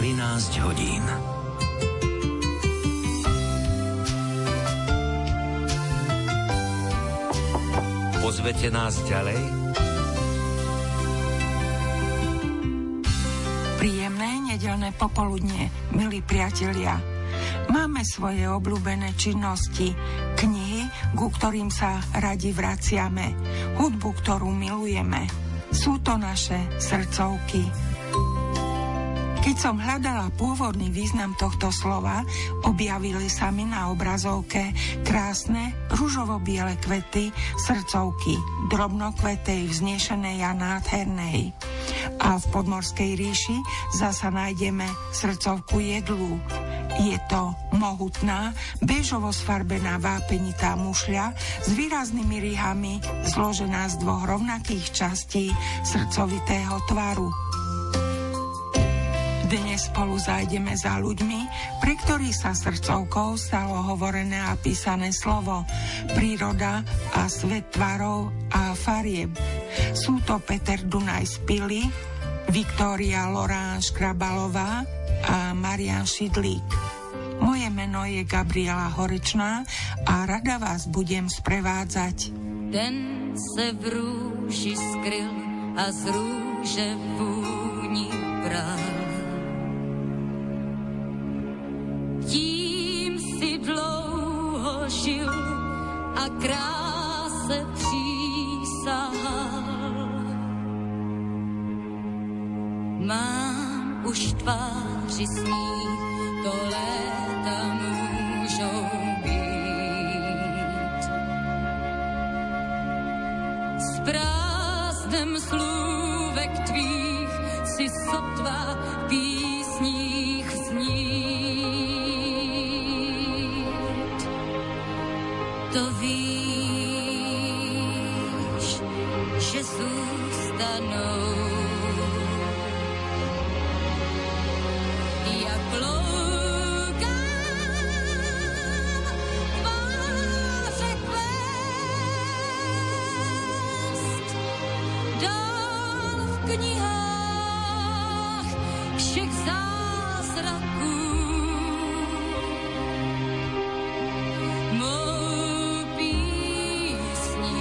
13 hodín. Pozvete nás ďalej? Príjemné nedeľné popoludnie, milí priatelia. Máme svoje obľúbené činnosti, knihy, ku ktorým sa radi vraciame, hudbu, ktorú milujeme. Sú to naše srdcovky. Keď som hľadala pôvodný význam tohto slova, objavili sa mi na obrazovke krásne ružovo-biele kvety srdcovky, drobnokvetej, vznešenej a nádhernej. A v Podmorskej ríši zasa nájdeme srdcovku jedlú. Je to mohutná, béžovo sfarbená vápenitá mušľa s výraznými rihami, zložená z dvoch rovnakých častí srdcovitého tvaru. Dnes spolu zájdeme za ľuďmi, pre ktorých sa srdcovkou stalo hovorené a písané slovo, príroda a svet tvarov a farieb. Sú to Peter Dunaj z Pily, Viktória Lorán Škrabalová a Marián Šidlík. Moje meno je Gabriela Horečná a rada vás budem sprevádzať. Den se v růži skryl a z růže vůni bral. Tím si dlouho žil a kráse přísahal. Mám už tváři sníh, to léta můžou být. S prázdnem slůvek tvých si sotva v písních znít. To víš, že zůstanou knihách všech zázraků. Mou písní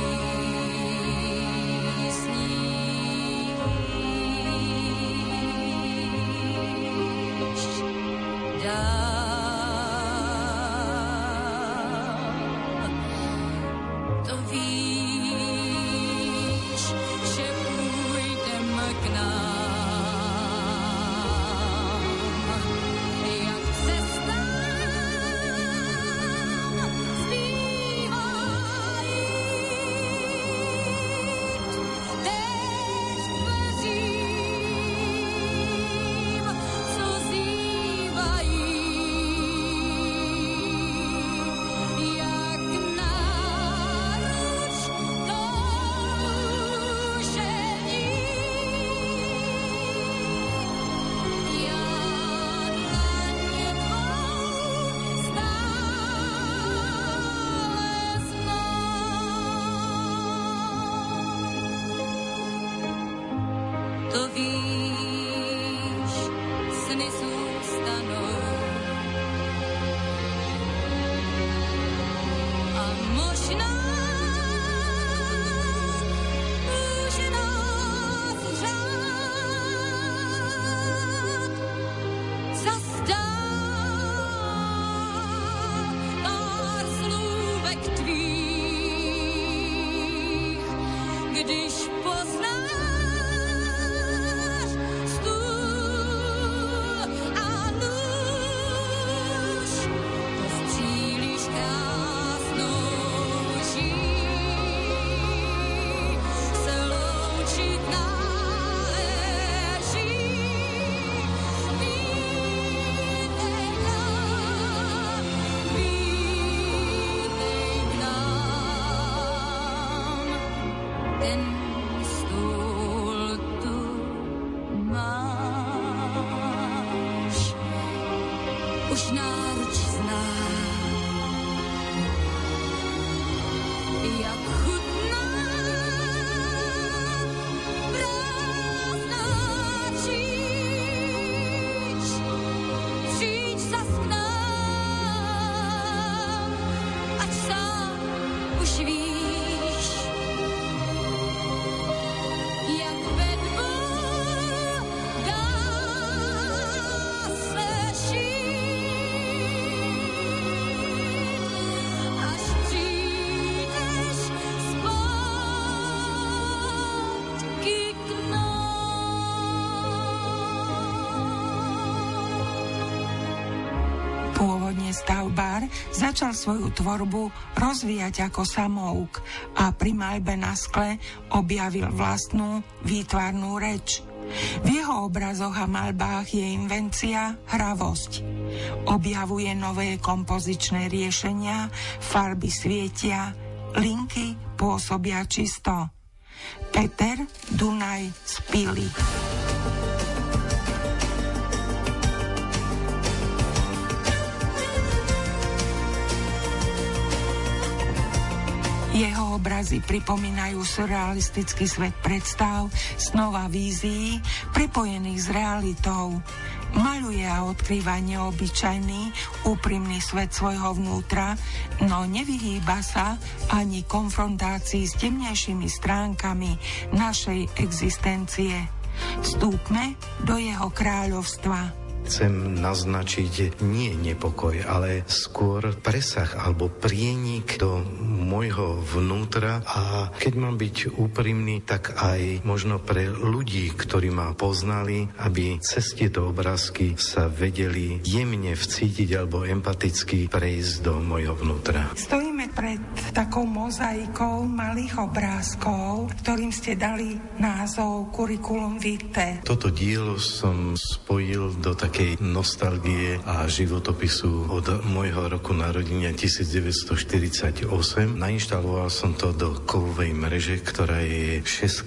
sníš dál. To víš, že k nám, jak cestám zbývá jít. Teď dveřím, co zývají, jak náruč toužení. To víš, sny zůstanou a možná může nás řád zastát pár slůvek tvých, když poznáš už náruč znám, jak chutná prázdná číč. stavbár začal svoju tvorbu rozvíjať ako samouk a pri maľbe na skle objavil vlastnú výtvarnú reč. V jeho obrazoch a maľbách je invencia, hravosť. Objavuje nové kompozičné riešenia, farby svietia, linky pôsobia čisto. Peter Dunaj z Pily. Jeho obrazy pripomínajú surrealistický svet predstav, snov a vízií, prepojených s realitou. Maľuje a odkrýva neobyčajný, úprimný svet svojho vnútra, no nevyhýba sa ani konfrontácii s temnejšími stránkami našej existencie. Vstúpme do jeho kráľovstva. Chcem naznačiť nie nepokoj, ale skôr presah alebo prienik do môjho vnútra a keď mám byť úprimný, tak aj možno pre ľudí, ktorí ma poznali, aby cez tieto obrázky sa vedeli jemne vcítiť alebo empaticky prejsť do môjho vnútra. Stojíme pred takou mozaikou malých obrázkov, ktorým ste dali názov Curriculum Vitae. Toto dielo som spojil do takej nostalgie a životopisu od môjho roku narodenia 1948. Nainštaloval som to do kovovej mreže, ktorá je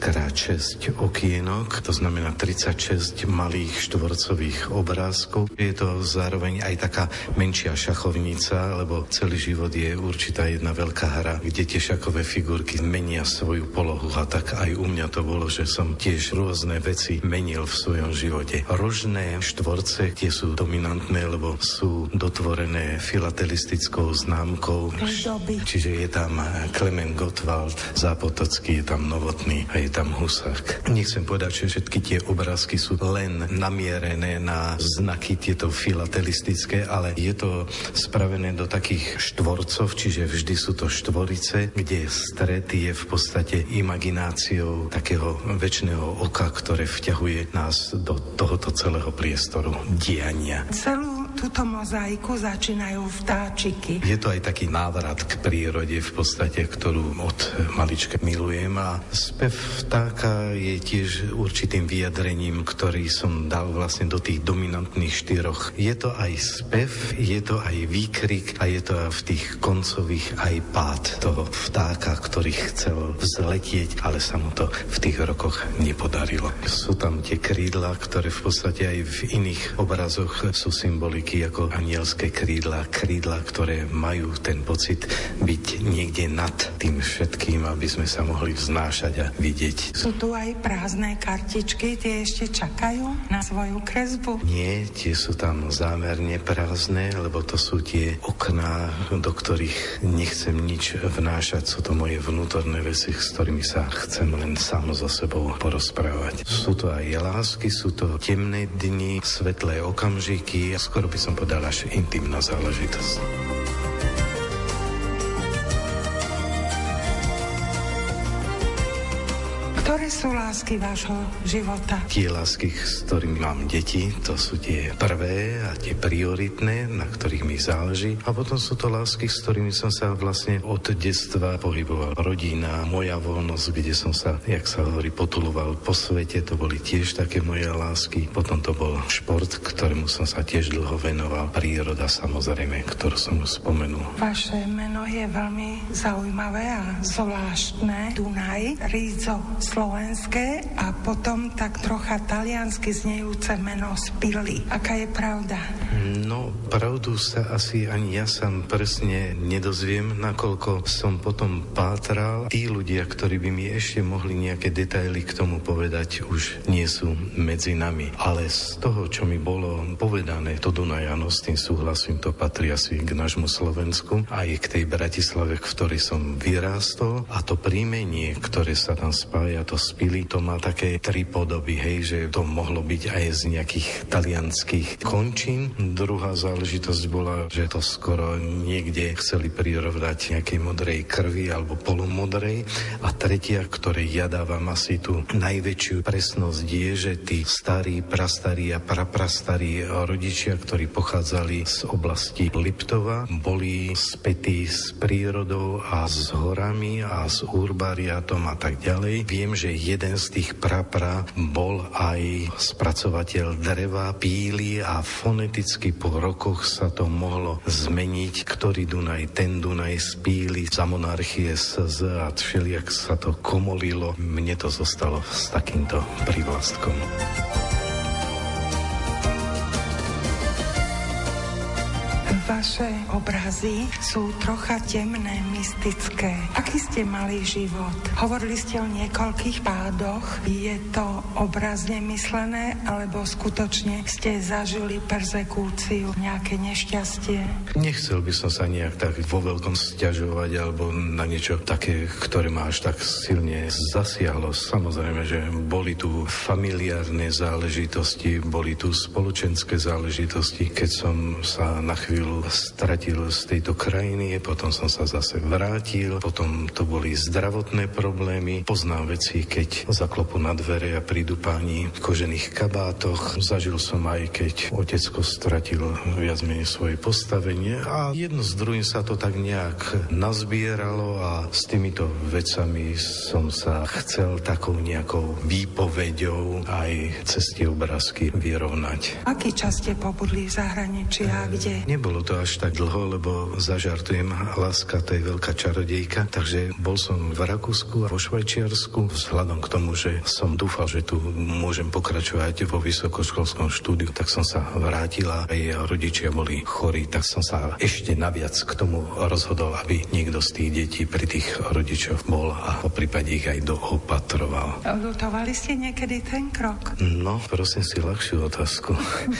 6x6 okienok, to znamená 36 malých štvorcových obrázkov. Je to zároveň aj taká menšia šachovnica, lebo celý život je určitá jedna veľká hra, kde tie šachové figurky menia svoju polohu a tak aj u mňa to bolo, že som tiež rôzne veci menil v svojom živote. Rožné štvorce, tie sú dominantné, lebo sú dotvorené filatelistickou známkou. Čiže je tam Klement Gottwald, Zápotocký, je tam Novotný a je tam Husák. Nechcem povedať, že všetky tie obrázky sú len namierené na znaky tieto filatelistické, ale je to spravené do takých štvorcov, čiže vždy sú to štvorice, kde stred je v podstate imagináciou takého večného oka, ktoré vťahuje nás do tohoto celého priestoru diania. Celú túto mozaiku začínajú vtáčiky. Je to aj taký návrat k prírode v podstate, ktorú od malička milujem a spev vtáka je tiež určitým vyjadrením, ktorý som dal vlastne do tých dominantných štyroch. Je to aj spev, je to aj výkrik a je to v tých koncových aj pád toho vtáka, ktorý chcel vzletieť, ale sa mu to v tých rokoch nepodarilo. Sú tam tie krídla, ktoré v podstate aj v iných obrazoch sú symboliky ako anielské krídla, ktoré majú ten pocit byť niekde nad tým všetkým, aby sme sa mohli vznášať a vidieť. Sú tu aj prázdne kartičky, tie ešte čakajú na svoju kresbu? Nie, tie sú tam zámerne prázdne, lebo to sú tie okná, do ktorých nechcem nič vnášať. Sú to moje vnútorné veci, s ktorými sa chcem len sám so sebou porozprávať. Sú to aj lásky, sú to temné dni, svetlé okamžiky a skoro by som povedal až intimná záležitosť. Ktoré sú lásky vášho života? Tie lásky, s ktorými mám deti, to sú tie prvé a tie prioritné, na ktorých mi záleží. A potom sú to lásky, s ktorými som sa vlastne od detstva pohyboval. Rodina, moja voľnosť, kde som sa, jak sa hovorí, potuloval po svete, to boli tiež také moje lásky. Potom to bol šport, ktorému som sa tiež dlho venoval. Príroda, samozrejme, ktorú som už spomenul. Vaše meno je veľmi zaujímavé a zvláštne. Dunaj, Rízo, slovenské a potom tak trocha taliansky znejúce meno z Pily. Aká je pravda? No, pravdu sa asi ani ja sám presne nedozviem, nakoľko som potom pátral. Tí ľudia, ktorí by mi ešte mohli nejaké detaily k tomu povedať, už nie sú medzi nami. Ale z toho, čo mi bolo povedané, to Dunaj, áno, s tým súhlasím, to patrí asi k nášmu Slovensku, aj k tej Bratislave, v ktorej som vyrástol. A to príjmenie, ktoré sa tam spája, to spili, to má také tri podoby, hej, že to mohlo byť aj z nejakých talianských končín. Druhá záležitosť bola, že to skoro niekde chceli prirovnať nejakej modrej krvi alebo polomodrej. A tretia, ktorej ja dávam asi tú najväčšiu presnosť, je, že tí starí, prastarí a praprastarí rodičia, ktorí pochádzali z oblasti Liptova, boli spätí s prírodou a s horami a s urbariátom a tak ďalej. Viem, že jeden z tých prapra bol aj spracovateľ dreva, píly a foneticky po rokoch sa to mohlo zmeniť, ktorý Dunaj, ten Dunaj z píly, za monarchie SZ a všelijak sa to komolilo. Mne to zostalo s takýmto prívlastkom. Vaše obrazy sú trocha temné, mystické. Aký ste mali život? Hovorili ste o niekoľkých pádoch. Je to obrazne myslené, alebo skutočne ste zažili perzekúciu, nejaké nešťastie? Nechcel by som sa nejak tak vo veľkom sťažovať alebo na niečo také, ktoré ma až tak silne zasiahlo. Samozrejme, že boli tu familiárne záležitosti, boli tu spoločenské záležitosti, keď som sa na chvíľu stratil z tejto krajiny, potom som sa zase vrátil, potom to boli zdravotné problémy. Poznám veci, keď zaklopu na dvere a prídu páni v kožených kabátoch. Zažil som aj, keď otecko stratil viac menej svoje postavenie a jedno s druhým sa to tak nejak nazbieralo a s týmito vecami som sa chcel takou nejakou výpoveďou aj cez tie obrázky vyrovnať. Aký čas ste pobudli v zahraničí a kde? Nebolo to až tak dlho, lebo zažartujem, láska to je veľká čarodejka, takže bol som v Rakúsku a vo Švajčiarsku vzhľadom k tomu, že som dúfal, že tu môžem pokračovať vo vysokoškolskom štúdiu, tak som sa vrátila, aj rodičia boli chorí, tak som sa ešte naviac k tomu rozhodol, aby niekto z tých detí pri tých rodičoch bol a po prípade ich aj doopatroval. Ľutovali ste niekedy ten krok? No, prosím si ľahšiu otázku.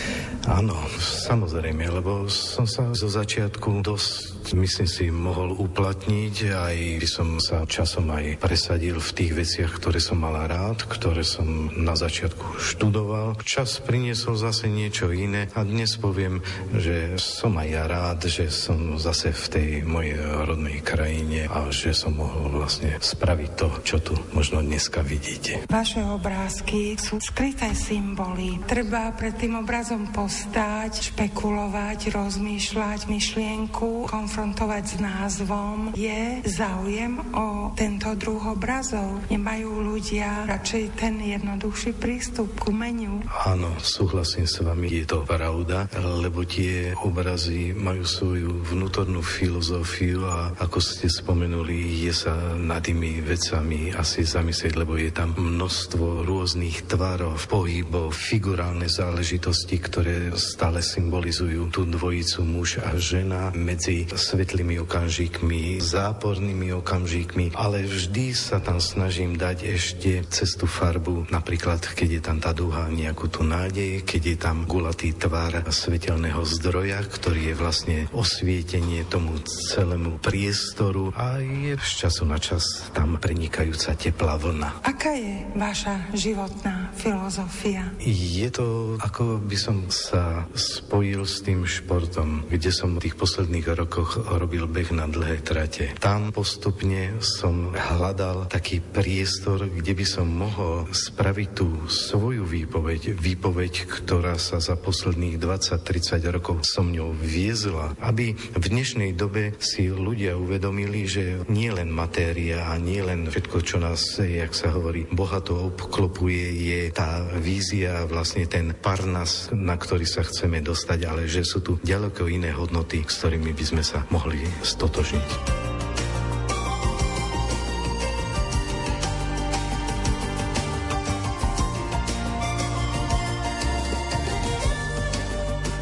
Áno, samozrejme, lebo som sa zo začiatku dosť, myslím si, mohol uplatniť, aj by som sa časom aj presadil v tých veciach, ktoré som mal rád, ktoré som na začiatku študoval. Čas priniesol zase niečo iné a dnes poviem, že som aj ja rád, že som zase v tej mojej rodnej krajine a že som mohol vlastne spraviť to, čo tu možno dneska vidíte. Vaše obrázky sú skryté symboly. Treba pred tým obrazom postať, špekulovať, rozmýšľať myšlienku, konfrontovať s názvom. Je záujem o tento druh obrazov? Nemajú ľudia radšej ten jednoduchší prístup k umeniu? Áno, súhlasím s vami, je to pravda, lebo tie obrazy majú svoju vnútornú filozofiu a ako ste spomenuli, je sa nad tými vecami asi zamyslieť, lebo je tam množstvo rôznych tvarov, pohybov, figurálne záležitosti, ktoré stále symbolizujú tú dvojicu muž a žena medzi svetlými okamžikmi, zápornými okamžikmi, ale vždy sa tam snažím dať ešte cez tú farbu, napríklad keď je tam tá duha, nejakú tú nádej, keď je tam gulatý tvar svetelného zdroja, ktorý je vlastne osvietenie tomu celému priestoru a je z času na čas tam prenikajúca teplá vlna. Aká je vaša životná filozofia? Je to, ako by som sa spojil s tým športom, kde som v tých posledných rokoch robil beh na dlhé trate. Tam postupne som hľadal taký priestor, kde by som mohol spraviť tú svoju výpoveď, ktorá sa za posledných 20-30 rokov so mňou viezla, aby v dnešnej dobe si ľudia uvedomili, že nie len matéria a nie len všetko, čo nás, jak sa hovorí, bohato obklopuje, je tá vízia, vlastne ten parnas, na ktorý sa chceme dostať, ale že sú tu ďaleko iné hodnoty, s ktorými by sme sa mohli stotožniť.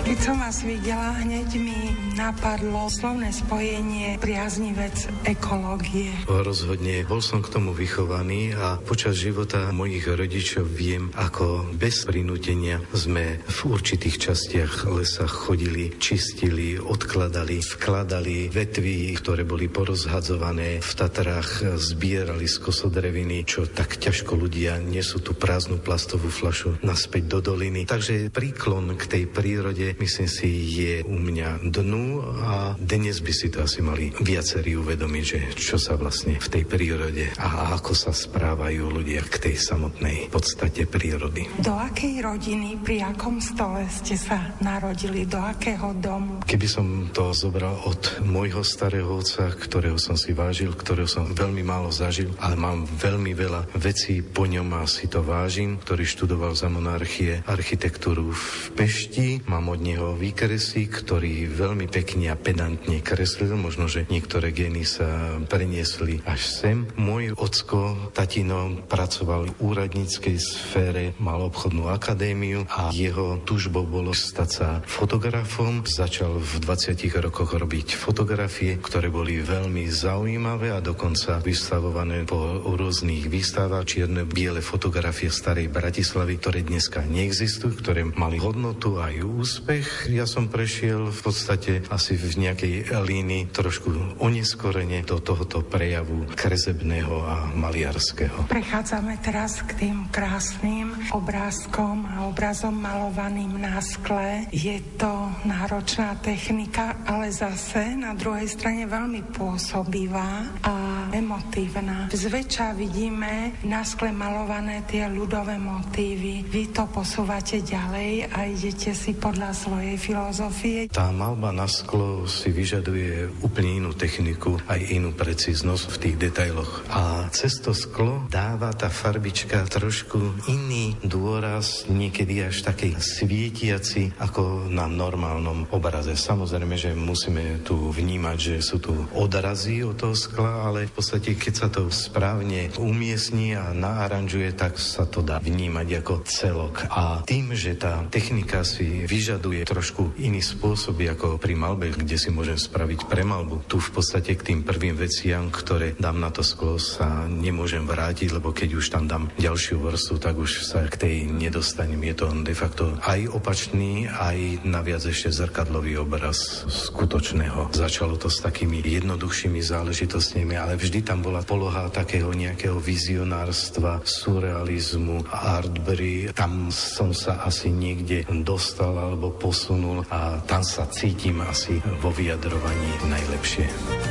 Keď som vás videla, hneď mi napadlo slovné spojenie priaznivec ekológie. Rozhodne, bol som k tomu vychovaný a počas života mojich rodičov viem, ako bez prinútenia sme v určitých častiach lesa chodili, čistili, odkladali, vkladali vetvy, ktoré boli porozhadzované. V Tatrách zbierali z kosodreviny, čo tak ťažko ľudia nesú tú prázdnu plastovú fľašu naspäť do doliny. Takže príklon k tej prírode, myslím si, je u mňa dnu a dnes by si to asi mali viacerí uvedomiť, že čo sa vlastne v tej prírode a ako sa správajú ľudia k tej samotnej podstate prírody. Do akej rodiny, pri akom stole ste sa narodili, do akého domu? Keby som to zobral od môjho starého otca, ktorého som si vážil, ktorého som veľmi málo zažil, ale mám veľmi veľa vecí po ňom a si to vážim, ktorý študoval za monarchie architektúru v Pešti. Mám od neho výkresy, ktorý veľmi pekne a pedantne kreslil, možno, že niektoré gény sa preniesli až sem. Môj ocko, tatino, pracoval v úradníckej sfére, mal obchodnú akadémiu a jeho túžbou bolo stať sa fotografom. Začal v 20 rokoch robiť fotografie, ktoré boli veľmi zaujímavé a dokonca vystavované po rôznych výstavách, čierne-biele fotografie starej Bratislavy, ktoré dneska neexistujú, ktoré mali hodnotu aj úspech. Ja som prešiel v podstate asi v nejakej línii trošku oneskorene do tohoto prejavu kresebného a maliarského. Prechádzame teraz k tým krásnym obrázkom a obrazom malovaným na skle. Je to náročná technika, ale zase na druhej strane veľmi pôsobivá a emotívna. Zväčša vidíme na skle malované tie ľudové motívy. Vy to posúvate ďalej a idete si podľa svojej filozofie. Tá maľba na sklo si vyžaduje úplne inú techniku, aj inú precíznosť v tých detailoch. A cez to sklo dáva tá farbička trošku iný dôraz, niekedy až takej svietiaci ako na normálnom obraze. Samozrejme, že musíme tu vnímať, že sú tu odrazy od toho skla, ale v podstate, keď sa to správne umiestní a naaranžuje, tak sa to dá vnímať ako celok. A tým, že tá technika si vyžaduje trošku iný spôsob ako pri maľbe, kde si môžem spraviť premalbu. Tu v podstate k tým prvým veciam, ktoré dám na to sklo, sa nemôžem vrátiť, lebo keď už tam dám ďalšiu vrstvu, tak už sa k tej nedostanem. Je to de facto aj opačný, aj naviac ešte zrkadlový obraz skutočného. Začalo to s takými jednoduchšími záležitostiami, ale vždy tam bola poloha takého nejakého vizionárstva, surrealizmu, artbury. Tam som sa asi niekde dostal alebo posunul a tam sa cítim asi vo vyjadrovaní najlepšie.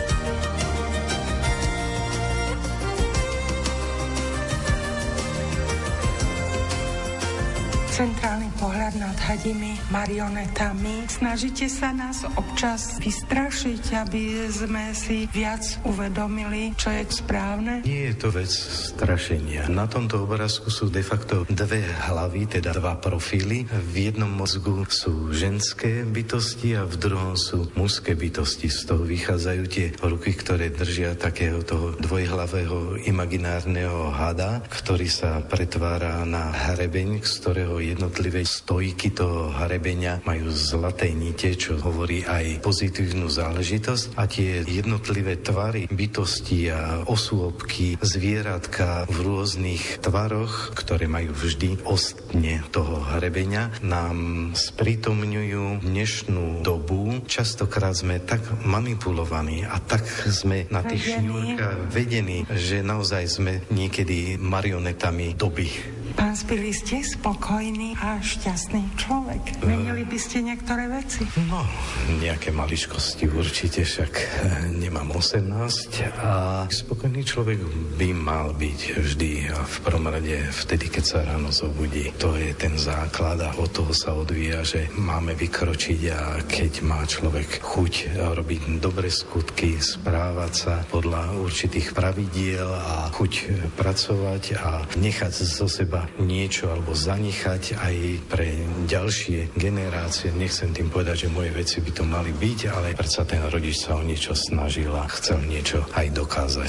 Centrálny pohľad nad hadimi marionetami. Snažíte sa nás občas vystrašiť, aby sme si viac uvedomili, čo je správne? Nie je to vec strašenia. Na tomto obrázku sú de facto dve hlavy, teda dva profily. V jednom mozgu sú ženské bytosti a v druhom sú mužské bytosti. Z toho vychádzajú tie ruky, ktoré držia takého toho dvojhlavého imaginárneho hada, ktorý sa pretvára na hrebeň, z ktorého jednotlivé stojky toho hrebenia majú zlaté nite, čo hovorí aj pozitívnu záležitosť. A tie jednotlivé tvary bytosti a osôbky, zvieratka v rôznych tvaroch, ktoré majú vždy ostne toho hrebenia, nám sprítomňujú dnešnú dobu. Častokrát sme tak manipulovaní a tak sme na tých šňúrkach vedení, že naozaj sme niekedy marionetami doby. Pán Spili, ste spokojný a šťastný človek. Menili by ste niektoré veci? No, nejaké maličkosti určite, však nemám 18 a spokojný človek by mal byť vždy a v prvom rade vtedy, keď sa ráno zobudí. To je ten základ a od toho sa odvíja, že máme vykročiť a keď má človek chuť robiť dobré skutky, správať sa podľa určitých pravidiel a chuť pracovať a nechať zo seba niečo alebo zanechať aj pre ďalšie generácie. Nechcem tým povedať, že moje veci by to mali byť, ale predsa ten rodič sa o niečo snažil a chcel niečo aj dokázať.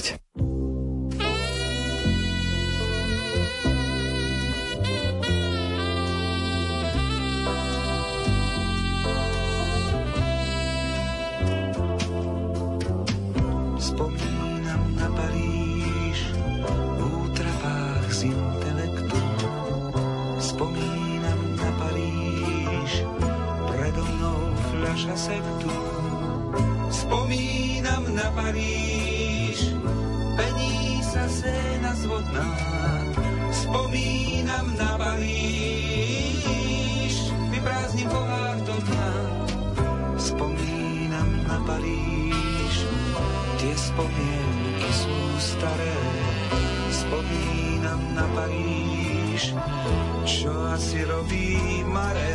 sektu. Spomínam na Paríž, pení sa Séna zvodná. Spomínam na Paríž, vyprázdnim pohár do dna. Spomínam na Paríž, tie spomienky sú staré. Spomínam na Paríž, čo asi robí Maré.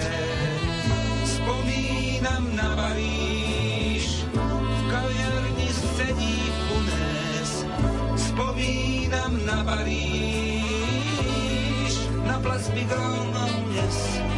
Spomínam na Paríž, v kaviarni sedí Funés. Spomínam na Paríž, na Place Bigron a Unes.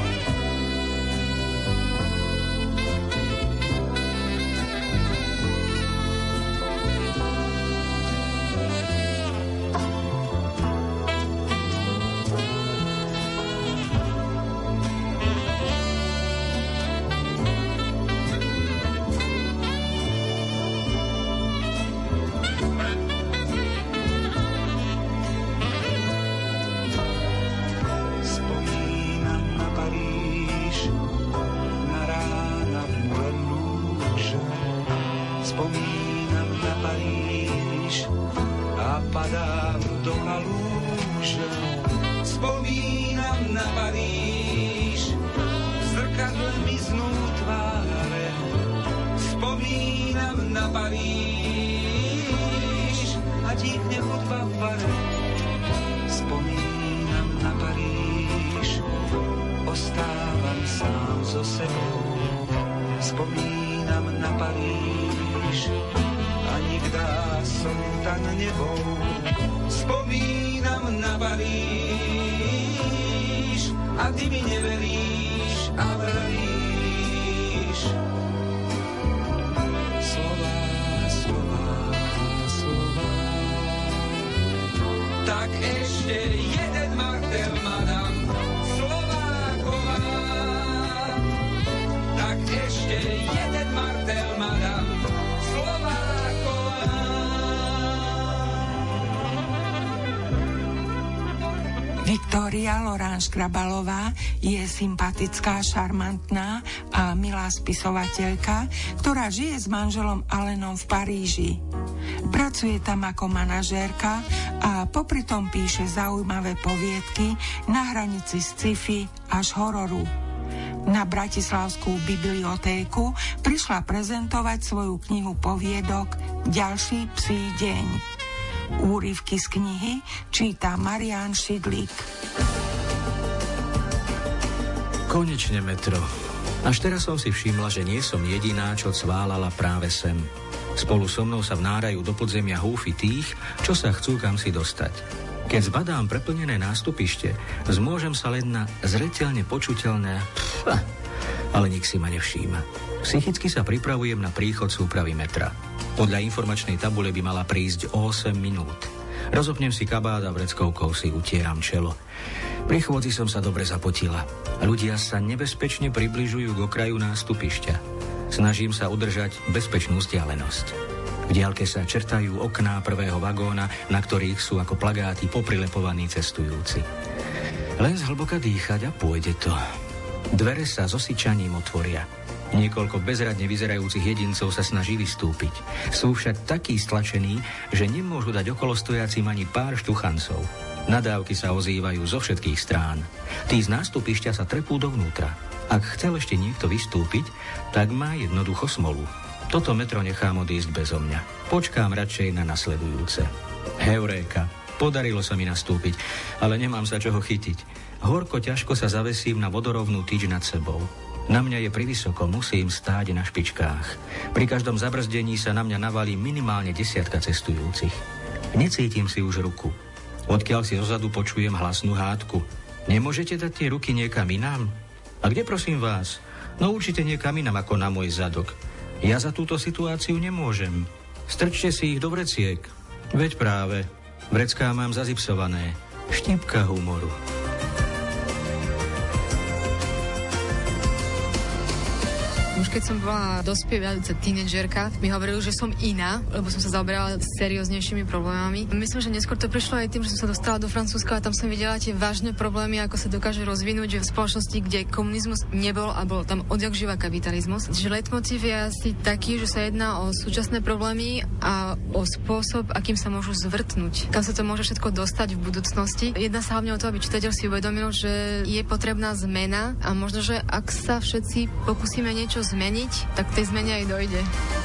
Spomínam na Paríž a padám do halúže. Spomínam na Paríž, v zrkadle miznú tváre. Spomínam na Paríž a tíchne hudba v bare. Spomínam na Paríž, ostávam sám so sebou. Spomínam na Paríž, a nikdá som tam nebol. Spomínam na Paríž, a ty mi neveríš a vravíš slova, slova, slova. Tak ešte jeden martel madam Slováková. Tak ešte jeden martel madam Slováková. Viktória Loráns Škrabalová je sympatická, šarmantná a milá spisovateľka, ktorá žije s manželom Allenom v Paríži. Pracuje tam ako manažérka a popritom píše zaujímavé poviedky na hranici sci-fi až hororu. Na Bratislavskú bibliotéku prišla prezentovať svoju knihu poviedok Ďalší psí deň. Úryvky z knihy číta Marián Šidlík. Konečne metro. Až teraz som si všimla, že nie som jediná, čo cválala práve sem. Spolu so mnou sa vnárajú do podzemia húfy tých, čo sa chcú kam si dostať. Keď zbadám preplnené nástupište, zmôžem sa len na zreteľne počuteľné ale nik si ma nevšíma. Psychicky sa pripravujem na príchod súpravy metra. Podľa informačnej tabule by mala prísť 8 minút. Rozopnem si kabát a vreckovkou si utieram čelo. Pri chôdzi som sa dobre zapotila. Ľudia sa nebezpečne približujú k okraju nástupišťa. Snažím sa udržať bezpečnú vzdialenosť. V diaľke sa čertajú okná prvého vagóna, na ktorých sú ako plagáty poprilepovaní cestujúci. Len zhlboka dýchať a pôjde to. Dvere sa so syčaním otvoria. Niekoľko bezradne vyzerajúcich jedincov sa snaží vystúpiť. Sú však takí stlačení, že nemôžu dať okolostojacim ani pár štuchancov. Nadávky sa ozývajú zo všetkých strán. Tí z nástupišťa sa trepú dovnútra. Ak chcel ešte niekto vystúpiť, tak má jednoducho smolu. Toto metro nechám odísť bezo mňa. Počkám radšej na nasledujúce. Heuréka, podarilo sa mi nastúpiť, ale nemám sa čoho chytiť. Horko ťažko sa zavesím na vodorovnú tyč nad sebou. Na mňa je privysoko, musím stáť na špičkách. Pri každom zabrzdení sa na mňa navalí minimálne 10 cestujúcich. Necítim si už ruku. Odkiaľ si zozadu počujem hlasnú hádku. Nemôžete dať tie ruky niekam inám? A kde prosím vás? No určite niekam inám ako na môj zadok. Ja za túto situáciu nemôžem. Strčte si ich do vreciek. Veď práve, vrecká mám zazipsované. Štipka humoru. Už keď som bola dospievajúca tínedžerka, mi hovorili, že som iná, lebo som sa zaoberala serióznejšími problémami. Myslím, že neskôr to prišlo aj tým, že som sa dostala do Francúzska a tam som videla tie vážne problémy, ako sa dokáže rozvinúť, že v spoločnosti, kde komunizmus nebol a bol tam odjakživa kapitalizmus. Čiže leitmotív je asi taký, že sa jedná o súčasné problémy a o spôsob, akým sa môžu zvrtnúť. Kam sa to môže všetko dostať v budúcnosti. Jedná sa hlavne o to, aby čitateľ si uvedomil, že je potrebná zmena a možno, že ak sa všetci pokúsime niečo zmeniť, tak tej zmene aj dojde.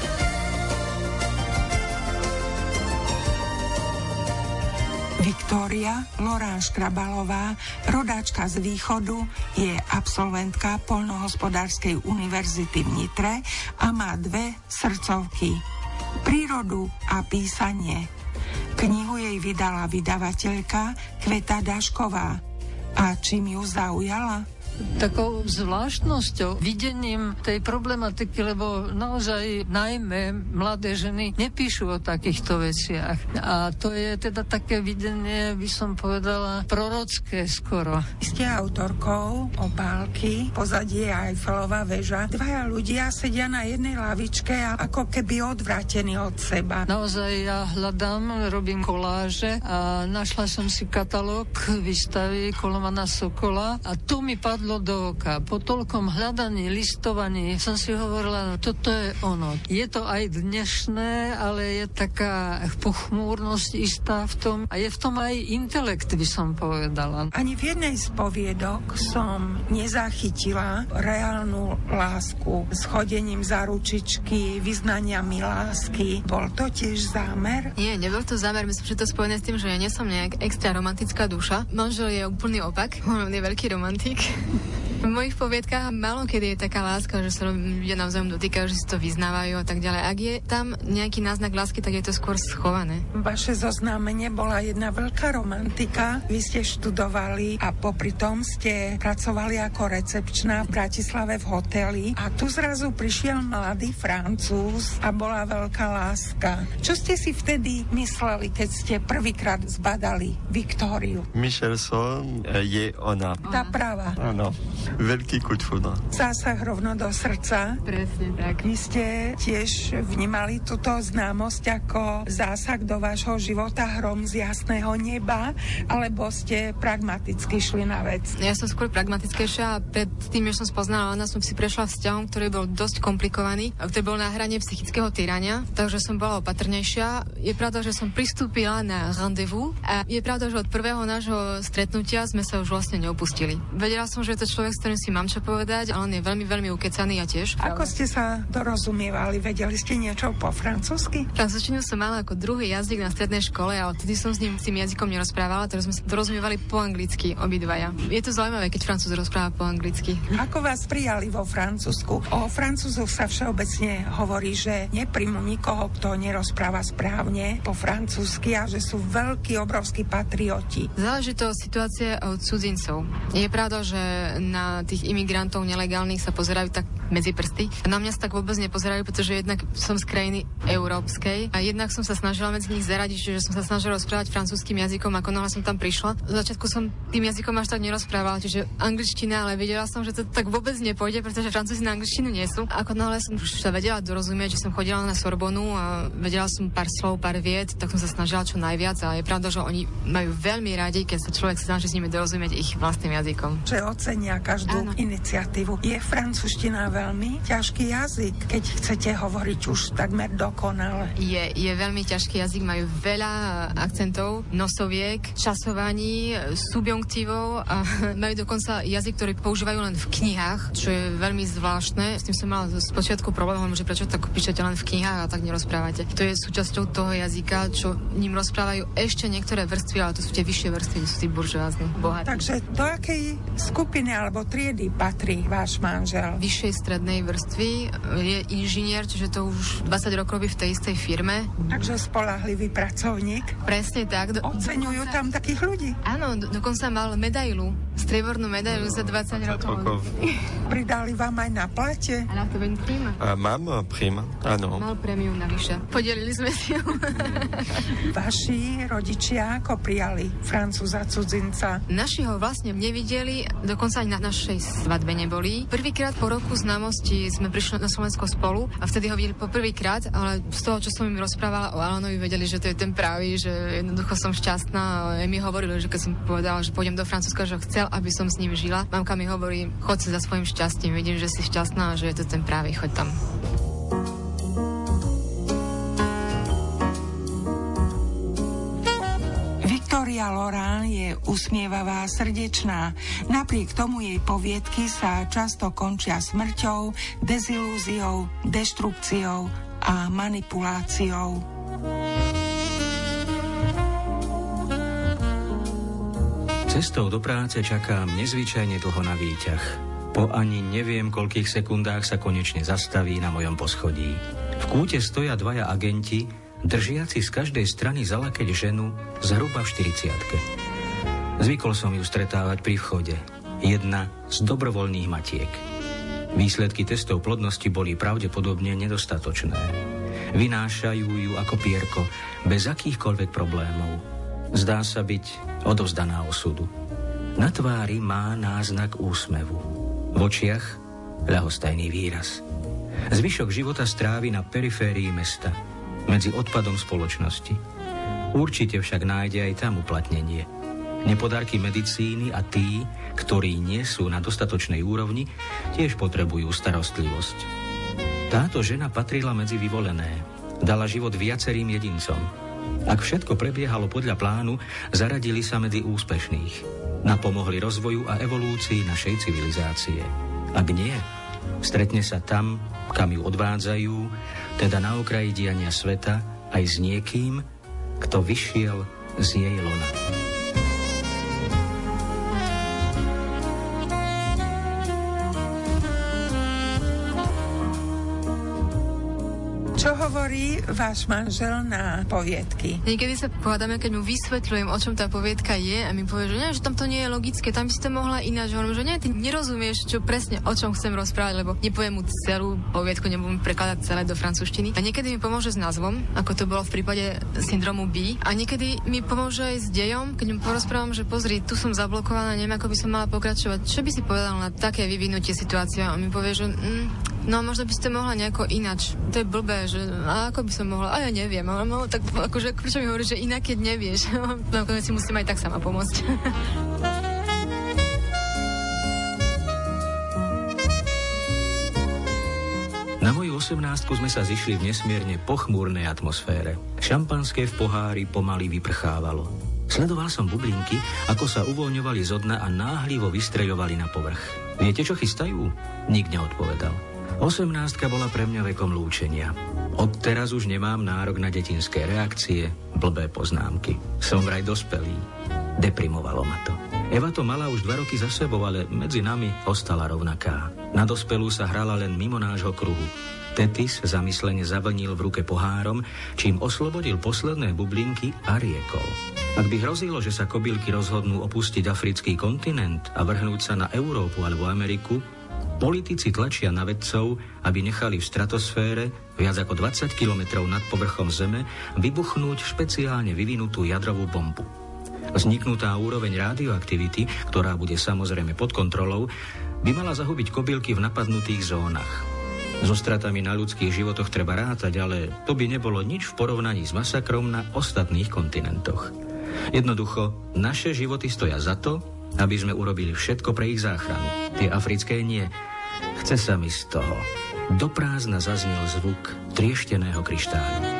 Viktória Lorán Škrabalová, rodáčka z východu, je absolventka Poľnohospodárskej univerzity v Nitre a má 2 srdcovky: prírodu a písanie. Knihu jej vydala vydavateľka Kveta Dašková. A čím ju zaujala? Takou zvláštnosťou, videním tej problematiky, lebo naozaj najmä mladé ženy nepíšu o takýchto veciach. A to je teda také videnie, by som povedala, prorocké skoro. Ste autorkou obálky Pozadie Eiffelova väža. 2 ľudia sedia na jednej lavičke a ako keby odvrátení od seba. Naozaj ja hľadám, robím koláže a našla som si katalóg výstavy Kolomana Sokola a tu mi padlo do oka. Po toľkom hľadaní, listovaní som si hovorila, toto je ono. Je to aj dnešné, ale je taká pochmúrnosť istá v tom a je v tom aj intelekt, by som povedala. Ani v jednej z poviedok som nezachytila reálnu lásku s chodením za ručičky, vyznaniami lásky. Bol to tiež zámer? Nie, nebol to zámer. Myslím, že to spojené s tým, že ja nie som nejak extra romantická duša. Manžel je úplný opak. On je veľký romantik. V mojich poviedkách málo kedy je taká láska, že sa ľudia navzájom dotýkajú, že si to vyznávajú a tak ďalej. Ak je tam nejaký náznak lásky, tak je to skôr schované. Vaše zoznámenie bola jedna veľká romantika. Vy ste študovali a popri tom ste pracovali ako recepčná v Bratislave v hoteli a tu zrazu prišiel mladý Francúz a bola veľká láska. Čo ste si vtedy mysleli, keď ste prvýkrát zbadali Viktóriu? Michelson je ona. Tá práva. Áno. Veľký kuť fúda. Zásah rovno do srdca. Presne tak. Vy ste tiež vnímali túto známosť ako zásah do vášho života, hrom z jasného neba, alebo ste pragmaticky šli na vec? Ja som skôr pragmatickejšia a pred tým, než som spoznala Anna, som si prešla vzťahom, ktorý bol dosť komplikovaný, ktorý bol na hrane psychického tyrania, takže som bola opatrnejšia. Je pravda, že som pristúpila na rendezvous a je pravda, že od prvého nášho stretnutia sme sa už vlastne neopustili. Vedela som, že je to človek, s ktorým si mám čo povedať, ale on je veľmi, veľmi ukecaný a tiež. Ako ste sa dorozumievali? Vedeli ste niečo po francúzsky? Francúzštinu som mala ako druhý jazyk na strednej škole, ale vtedy som s ním tým jazykom nerozprávala, takže sme sa dorozumievali po anglicky obidvaja. Je to zaujímavé, keď Francúz rozpráva po anglicky. Ako vás prijali vo Francúzsku? O Francúzoch sa všeobecne hovorí, že nepríjmu nikoho, kto nerozpráva správne po francúzsky a že sú veľkí, obrovskí patrioti. Záleží to situácie od cudzincov. Je pravda, že na tých imigrantov nelegálnych sa pozerajú tak medzi prsty. Na mňa sa tak vôbec nepozerajú, pretože jednak som z krajiny európskej a jednak som sa snažila medzi nich zaradiť, čiže som sa snažila rozprávať francúzskym jazykom, ako náhle som tam prišla. V začiatku som tým jazykom až tak nerozprávala, čiže angličtina, ale vedela som, že to tak vôbec nepôjde, pretože Francúzi na angličtinu nie sú. Ako náhle som už sa vedela dorozumieť, že som chodila na Sorbonu a vedela som pár slov, pár vied, tak som sa snažila čo najviac a je pravda, že oni majú veľmi radi, keď sa človek snaží s nimi dorozumieť ich vlastným jazykom. Že ocenia každú iniciatívu. Je francúzština veľmi ťažký jazyk, keď chcete hovoriť už takmer dokonale? Je veľmi ťažký jazyk, majú veľa akcentov, nosoviek, časovaní, subjunktívov a majú dokonca jazyk, ktorý používajú len v knihách, čo je veľmi zvláštne. S tým som mala spočiatku problém, že prečo tak píšete len v knihách a tak nerozprávate. To je súčasťou toho jazyka, čo ním rozprávajú ešte niektoré vrstvy, ale to sú tie vyššie vrstvy, sú tí buržoázne, bohatí. Takže do akej skupiny alebo triedy patrí váš manžel? Vyššej strednej vrstvy, je inžinier, čiže to už 20 rokov robí v tej istej firme. Takže spoľahlivý pracovník. Presne tak. Oceňujú tam takých ľudí? Áno, dokonca mal medailu, striebornú medailu za 20 rokov. Pridali vám aj na plate? Ale to byl prima. Mám prima, áno. Mal prémium navyše. Podelili sme si ju. Vaši rodičia ako prijali Francúza cudzinca? Naši ho vlastne nevideli, dokonca aj na našej svadbe neboli. Prvýkrát po roku s známosti sme prišli na Slovensko spolu a vtedy ho videli poprvýkrát, ale z toho, čo som im rozprávala o Alanovi, vedeli, že to je ten pravý, že jednoducho som šťastná. A mi hovorili, že keď som povedala, že pôjdem do Francúzska, že chcel, aby som s ním žila. Mamka mi hovorí, choď si za svojím šťastím, vidím, že si šťastná a že je to ten pravý, choď tam. Viktória Loran je usmievavá, srdečná. Napriek tomu jej poviedky sa často končia smrťou, dezilúziou, deštrukciou a manipuláciou. Cestou do práce čakám nezvyčajne dlho na výťah. Po ani neviem koľkých sekundách sa konečne zastaví na mojom poschodí. V kúte stoja dvaja agenti, držiaci z každej strany za lakeť ženu zhruba v 40-ke. Zvykol som ju stretávať pri vchode. Jedna z dobrovoľných matiek. Výsledky testov plodnosti boli pravdepodobne nedostatočné. Vynášajú ju ako pierko, bez akýchkoľvek problémov. Zdá sa byť odovzdaná osudu. Na tvári má náznak úsmevu. V očiach ľahostajný výraz. Zvyšok života strávi na periférii mesta, medzi odpadom spoločnosti. Určite však nájde aj tam uplatnenie. Nepodárky medicíny a tí, ktorí nie sú na dostatočnej úrovni, tiež potrebujú starostlivosť. Táto žena patrila medzi vyvolené. Dala život viacerým jedincom. Ak všetko prebiehalo podľa plánu, zaradili sa medzi úspešných. Napomohli rozvoju a evolúcii našej civilizácie. Ak nie, stretne sa tam, kam ju odvádzajú, teda na okraji diania sveta, aj s niekým, kto vyšiel z jej lona. Čo hovorí váš manžel na poviedky? Niekedy sa pohádame, keď mu vysvetľujem, o čom tá poviedka je a mi povie, že nie, že tam to nie je logické, tam by si to mohla ináč. Hovorím, že nie, ty nerozumieš, čo presne o čom chcem rozprávať, lebo nepoviem mu celú poviedku, nebudem prekladať celé do francúzštiny. A niekedy mi pomôže s názvom, ako to bolo v prípade syndromu B. A niekedy mi pomôže aj s dejom, keď mu porozprávam, že pozri, tu som zablokovaná, neviem, ako by som mala pokračovať. Čo by si povedal na také vyvinutie situácie? A mi povie, že no, možno by ste mohla nejako ináč. To je blbé, že a ako by som mohla? A ja neviem. No, tak akože, prečo mi hovoríš, že inak, keď nevieš? Nakoniec si musím aj tak sama pomôcť. Na moju 18-ku sme sa zišli v nesmierne pochmúrnej atmosfére. Šampanské v pohári pomaly vyprchávalo. Sledoval som bublinky, ako sa uvoľňovali zo dna a náhlivo vystreľovali na povrch. Viete, čo chystajú? Nik neodpovedal. 18-ka bola pre mňa vekom lúčenia. Odteraz už nemám nárok na detinské reakcie, blbé poznámky. Som vraj dospelý. Deprimovalo ma to. Eva to mala už 2 roky za sebou, ale medzi nami ostala rovnaká. Na dospelú sa hrala len mimo nášho kruhu. Tetis zamyslene zavlnil v ruke pohárom, čím oslobodil posledné bublinky a riekol. Ak by hrozilo, že sa kobylky rozhodnú opustiť africký kontinent a vrhnúť sa na Európu alebo Ameriku, politici tlačia na vedcov, aby nechali v stratosfére viac ako 20 kilometrov nad povrchom Zeme vybuchnúť špeciálne vyvinutú jadrovú bombu. Vzniknutá úroveň radioaktivity, ktorá bude samozrejme pod kontrolou, by mala zahubiť kobylky v napadnutých zónach. So stratami na ľudských životoch treba rátať, ale to by nebolo nič v porovnaní s masakrom na ostatných kontinentoch. Jednoducho, naše životy stoja za to, aby sme urobili všetko pre ich záchranu. Tie africké nie. Chce sa mi z toho. Do prázdna zaznel zvuk triešteného kryštáľu.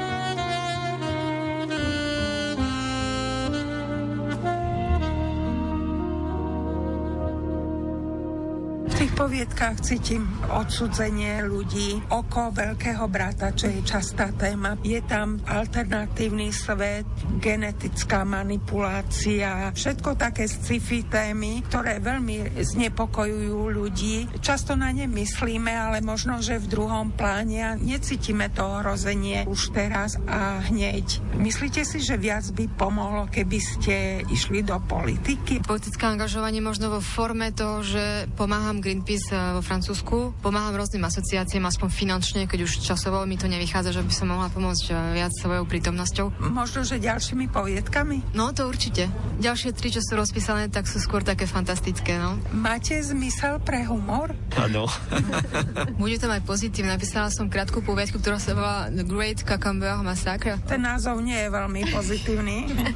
V tých poviedkách cítim odsudzenie ľudí, oko veľkého brata, čo je častá téma. Je tam alternatívny svet, genetická manipulácia, všetko také sci-fi témy, ktoré veľmi znepokojujú ľudí. Často na ne myslíme, ale možno, že v druhom pláne a necítime to ohrozenie už teraz a hneď. Myslíte si, že viac by pomohlo, keby ste išli do politiky? Politické angažovanie možno vo forme toho, že pomáham Greenpeace vo Francúzsku. Pomáham rôznym asociáciám, aspoň finančne, keď už časovo mi to nevychádza, že by som mohla pomôcť viac svojou prítomnosťou. Možno, že ďalšími poviedkami? No, to určite. Ďalšie 3, čo sú rozpísané, tak sú skôr také fantastické, no. Máte zmysel pre humor? Áno. Bude tam aj pozitívne. Napísala som krátku poviedku, ktorá sa volá The Great Cucumber Massacre. Ten názov nie je veľmi pozitívny.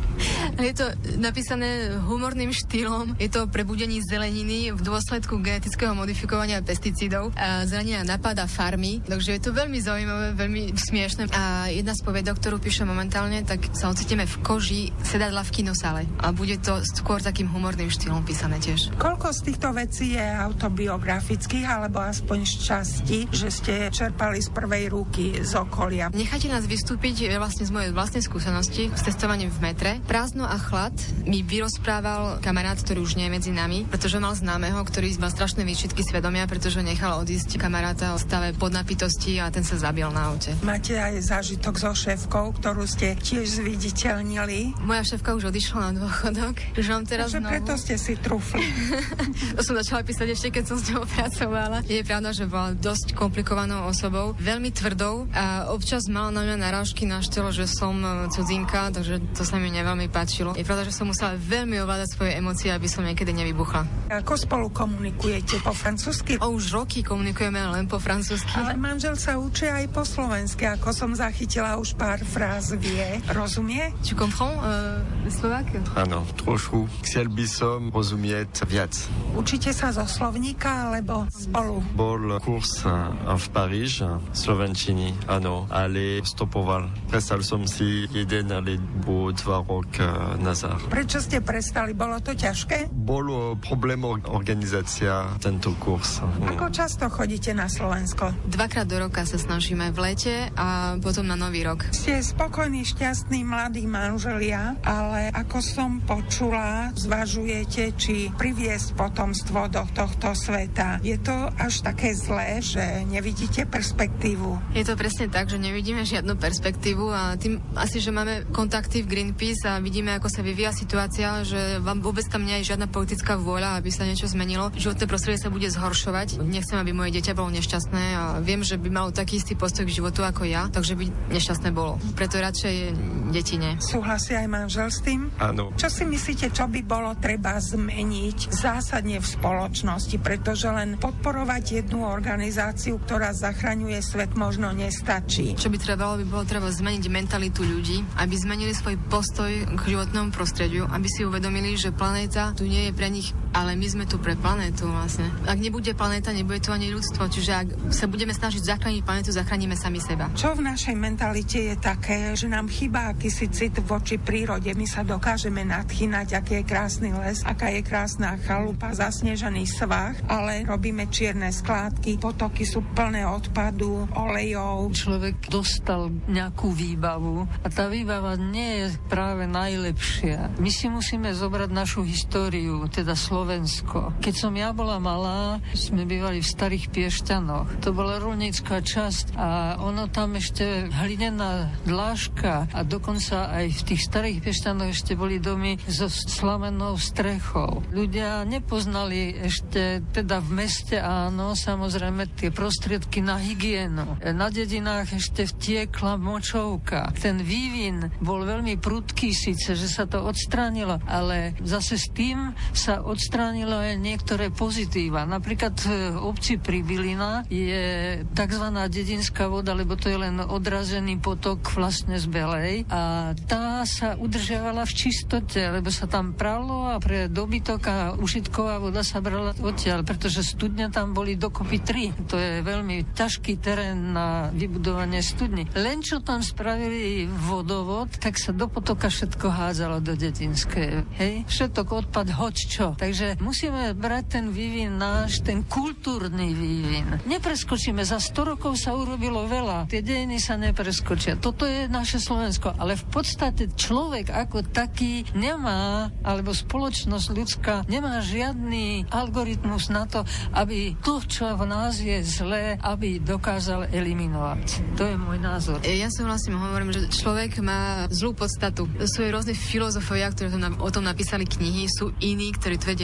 Je to napísané humorným štýlom. Je to prebudení zeleniny v dôsledku genetického modifikovania pesticídov. Zelenina napáda farmy, takže je to veľmi zaujímavé, veľmi smiešné. A jedna z poviedok, ktorú píšem momentálne, tak sa ocitíme v koži sedadla v kinosále. A bude to skôr takým humorným štýlom písané tiež. Koľko z týchto vecí je autobiografických, alebo aspoň z časti, že ste čerpali z prvej ruky z okolia? Nechajte nás vystúpiť vlastne z mojej vlastnej skúsenosti s testovaním v metre. Prázdno a chlad mi vyrozprával kamarát, ktorý už nie je medzi nami, pretože mal známeho, ktorý mal strašné výčitky svedomia, pretože nechal odísť kamaráta v stave podnapitosti a ten sa zabil na aute. Máte aj zážitok so šéfkou, ktorú ste tiež zviditeľnili? Moja šéfka už odišla na dôchodok, že mám teraz znovu. Preto ste si trúfli. To som začala písať ešte, keď som s ňou pracovala. Je pravda, že bola dosť komplikovanou osobou, veľmi tvrdou a občas mala na mňa narážky na štýl, že som cudzinka, takže to sa mi neveľmi páčilo. Je pravda, že som musela veľmi ovládať svoje emócie, aby som niekedy nevybuchla. Ako spolu komunikujete? Po francúzsky? Už roky komunikujeme len po francúzsky. Ale manžel sa učí aj po slovensky, ako som zachytila, už pár fráz vie. Rozumie? Tu comprends Slovák? Áno, trošku. Chcel by som rozumieť viac. Učíte sa zo slovníka, alebo spolu? Bol kurz v Paríž, slovenčiny, áno, ale stopoval. Prestal som si 1 alebo 2 rok nazad. Prečo ste prestali? Bolo to ťažké? Bolo problém organizácia tento kurz. Ako často chodíte na Slovensko? 2-krát do roka sa snažíme, v lete a potom na Nový rok. Ste spokojní, šťastní mladí manželia, ale ako som počula, zvažujete, či priviesť potomstvo do tohto sveta. Je to až také zlé, že nevidíte perspektívu? Je to presne tak, že nevidíme žiadnu perspektívu a tým asi, že máme kontakty v Greenpeace a vidíme, ako sa vyvíja situácia, že vám vôbec tam nie je žiadna politická vôľa, aby sa niečo zmenilo. Životné prostredie sa bude zhoršovať. Nechcem, aby moje dieťa bolo nešťastné a viem, že by malo taký istý postoj k životu ako ja, takže by nešťastné bolo. Preto radšej deti nie. Súhlasí aj manžel s tým? Áno. Čo si myslíte, čo by bolo treba zmeniť zásadne v spoločnosti, pretože len podporovať jednu organizáciu, ktorá zachraňuje svet, možno nestačí? Čo by bolo treba zmeniť mentalitu ľudí, aby zmenili svoj postoj k životnému prostrediu, aby si uvedomili, že planéta tu nie je pre nich, ale my sme tu pre planétu vlastne. Ak nebude planéta, nebude tu ani ľudstvo, čiže ak sa budeme snažiť zachrániť planétu, zachránime sami seba. Čo v našej mentalite je také, že nám chýba akýsi cit voči prírode. My sa dokážeme nadchýnať, aký je krásny les, aká je krásna chalupa, zasnežený svah, ale robíme čierne skládky, potoky sú plné odpadu, olejov. Človek dostal nejakú výbavu a tá výbava nie je práve najlepšia. My si musíme zobrať našu históriu, teda Slovensko. Keď som ja bola malá, sme bývali v Starých Piešťanoch. To bola rolnícka časť a ono tam ešte hlinená dlážka a dokonca aj v tých Starých Piešťanoch ešte boli domy so slamenou strechou. Ľudia nepoznali ešte, teda v meste áno, samozrejme tie prostriedky na hygienu. Na dedinách ešte vtiekla močovka. Ten vývin bol veľmi prudký síce, že sa to odstránilo, ale zase s tým sa odstránilo aj niektoré pozitíva. Napríklad v obci Pribilina je takzvaná dedinská voda, lebo to je len odrazený potok vlastne z Belej a tá sa udržiavala v čistote, lebo sa tam pralo a pre dobytok a užitková voda sa brala odtiaľ, pretože studne tam boli dokopy 3. To je veľmi ťažký terén na vybudovanie studní. Len čo tam spravili vodovod, tak sa do potoka všetko hádzalo do dedinskej. Hej? Všetok odpad hoď čo. Takže musíme brať ten vývin náš, ten kultúrny vývin. Nepreskočíme, za 100 rokov sa urobilo veľa. Tie dejiny sa nepreskočia. Toto je naše Slovensko, ale v podstate človek ako taký nemá, alebo spoločnosť ľudská nemá žiadny algoritmus na to, aby to, čo v nás je zlé, aby dokázal eliminovať. To je môj názor. Ja som vlastne hovorím, že človek má zlú podstatu. Sú rôzne filozofovia, ktorí o tom napísali knihy, sú iní, ktorí tvrdia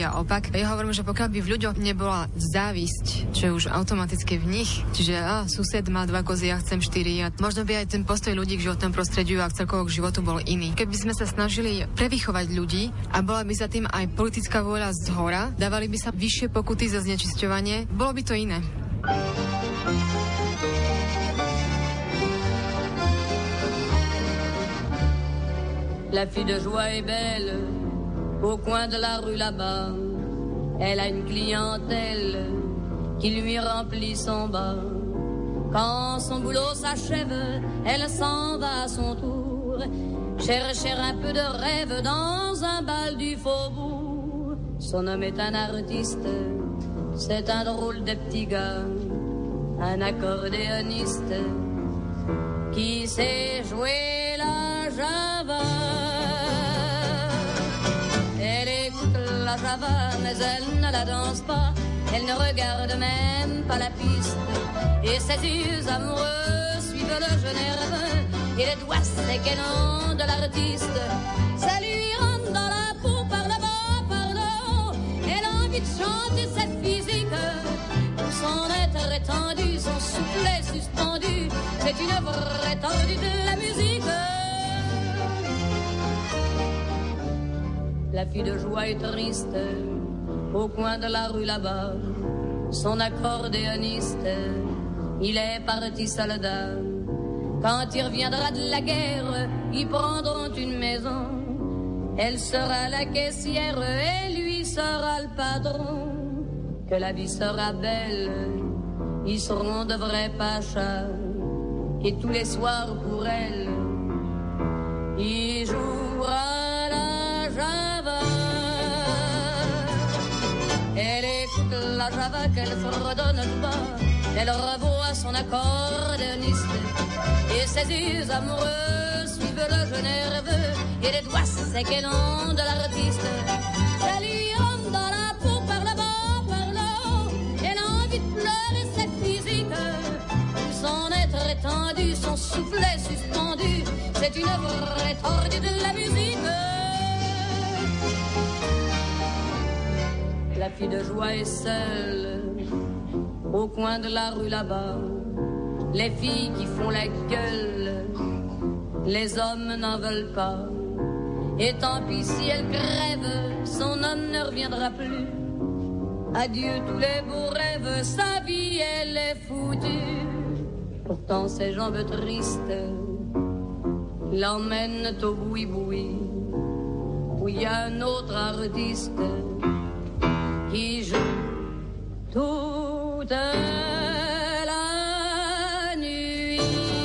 presne opak. Ja hovorím, že pokiaľ by v ľuďoch nebola závisť, čo je už automaticky v nich, čiže sused má 2 kozy, ja chcem 4, a možno by aj ten postoj ľudí k životnému prostrediu a k celkovo k životu bol iný. Keby sme sa snažili prevychovať ľudí a bola by za tým aj politická vôľa zhora, dávali by sa vyššie pokuty za znečisťovanie, bolo by to iné. La fille de joie est belle, au coin de la rue là-bas. Elle a une clientèle qui lui remplit son bas. Quand son boulot s'achève, elle s'en va à son tour, chercher un peu de rêve dans un bal du faubourg. Son homme est un artiste, c'est un drôle de petit gars, un accordéoniste qui sait jouer la java. Elle écoute la java, mais elle ne la danse pas. Elle ne regarde même pas la piste. Et ses yeux amoureux suivent le jeu nerveux. Et les doigts séquennants de l'artiste. Ça lui rentre dans la peau par le bas, par le haut. Elle a envie de chanter cette physique. Son être étendu, son soufflet suspendu. C'est une vraie tendue de la musique. La fille de joie est triste, au coin de la rue là-bas. Son accordéoniste, il est parti soldat. Quand il reviendra de la guerre, ils prendront une maison. Elle sera la caissière et lui sera le patron. Que la vie sera belle, ils seront de vrais pachas. Et tous les soirs pour elle, il jouera la java. Elle écoute la java qu'elle fredonne tout bas. Elle revoit son accordéoniste. Et ses yeux amoureux suivent le jeu nerveux. Et les doigts séquennants de l'artiste. Ça lui rentre dans la peau par le bas, par le haut. Elle a envie de pleurer cette physique. Son être étendu, son soufflet suspendu. C'est une vraie tordue de la musique. La fille de joie est seule, au coin de la rue là-bas. Les filles qui font la gueule, les hommes n'en veulent pas. Et tant pis si elle crève, son homme ne reviendra plus. Adieu tous les beaux rêves, sa vie elle est foutue. Pourtant ses jambes tristes l'emmènent au boui-boui, où il y a un autre artiste qui joue toute la nuit.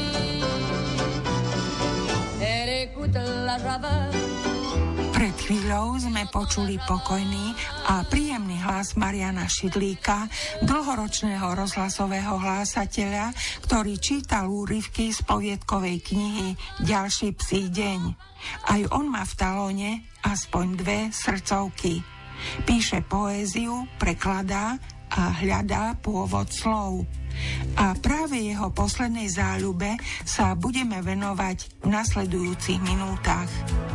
Elle écoute la java. Pred chvíľou sme počuli pokojný a príjemný hlas Mariana Šidlíka, dlhoročného rozhlasového hlásateľa, ktorý čítal úryvky z poviedkovej knihy Ďalší psí deň. Aj on má v talóne aspoň 2 srdcovky. Píše poéziu, prekladá a hľadá pôvod slov. A práve jeho poslednej záľube sa budeme venovať v nasledujúcich minútach.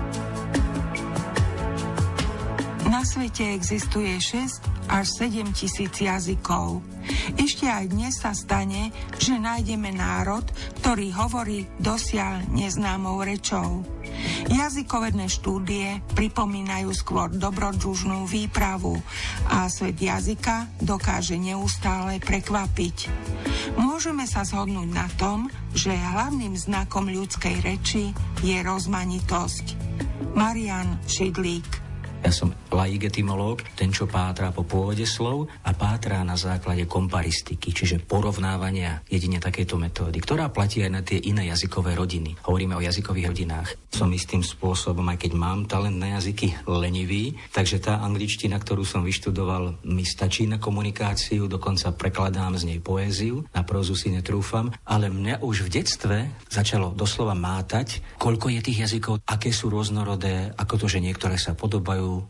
Na svete existuje 6 až 7 tisíc jazykov. Ešte aj dnes sa stane, že nájdeme národ, ktorý hovorí dosiaľ neznámou rečou. Jazykovedné štúdie pripomínajú skôr dobrodružnú výpravu a svet jazyka dokáže neustále prekvapiť. Môžeme sa zhodnúť na tom, že hlavným znakom ľudskej reči je rozmanitosť. Marian Šidlík. Ja som laik etymológ, ten, čo pátra po pôvode slov a pátra na základe komparistiky, čiže porovnávania jedine takejto metódy, ktorá platí aj na tie iné jazykové rodiny. Hovoríme o jazykových rodinách. Som istým spôsobom, aj keď mám talent na jazyky, lenivý, takže tá angličtina, ktorú som vyštudoval, mi stačí na komunikáciu, dokonca prekladám z nej poéziu, na prózu si netrúfam, ale mňa už v detstve začalo doslova mátať, koľko je tých jazykov, aké sú rôznorodé, ako to, že niektoré sa podobajú,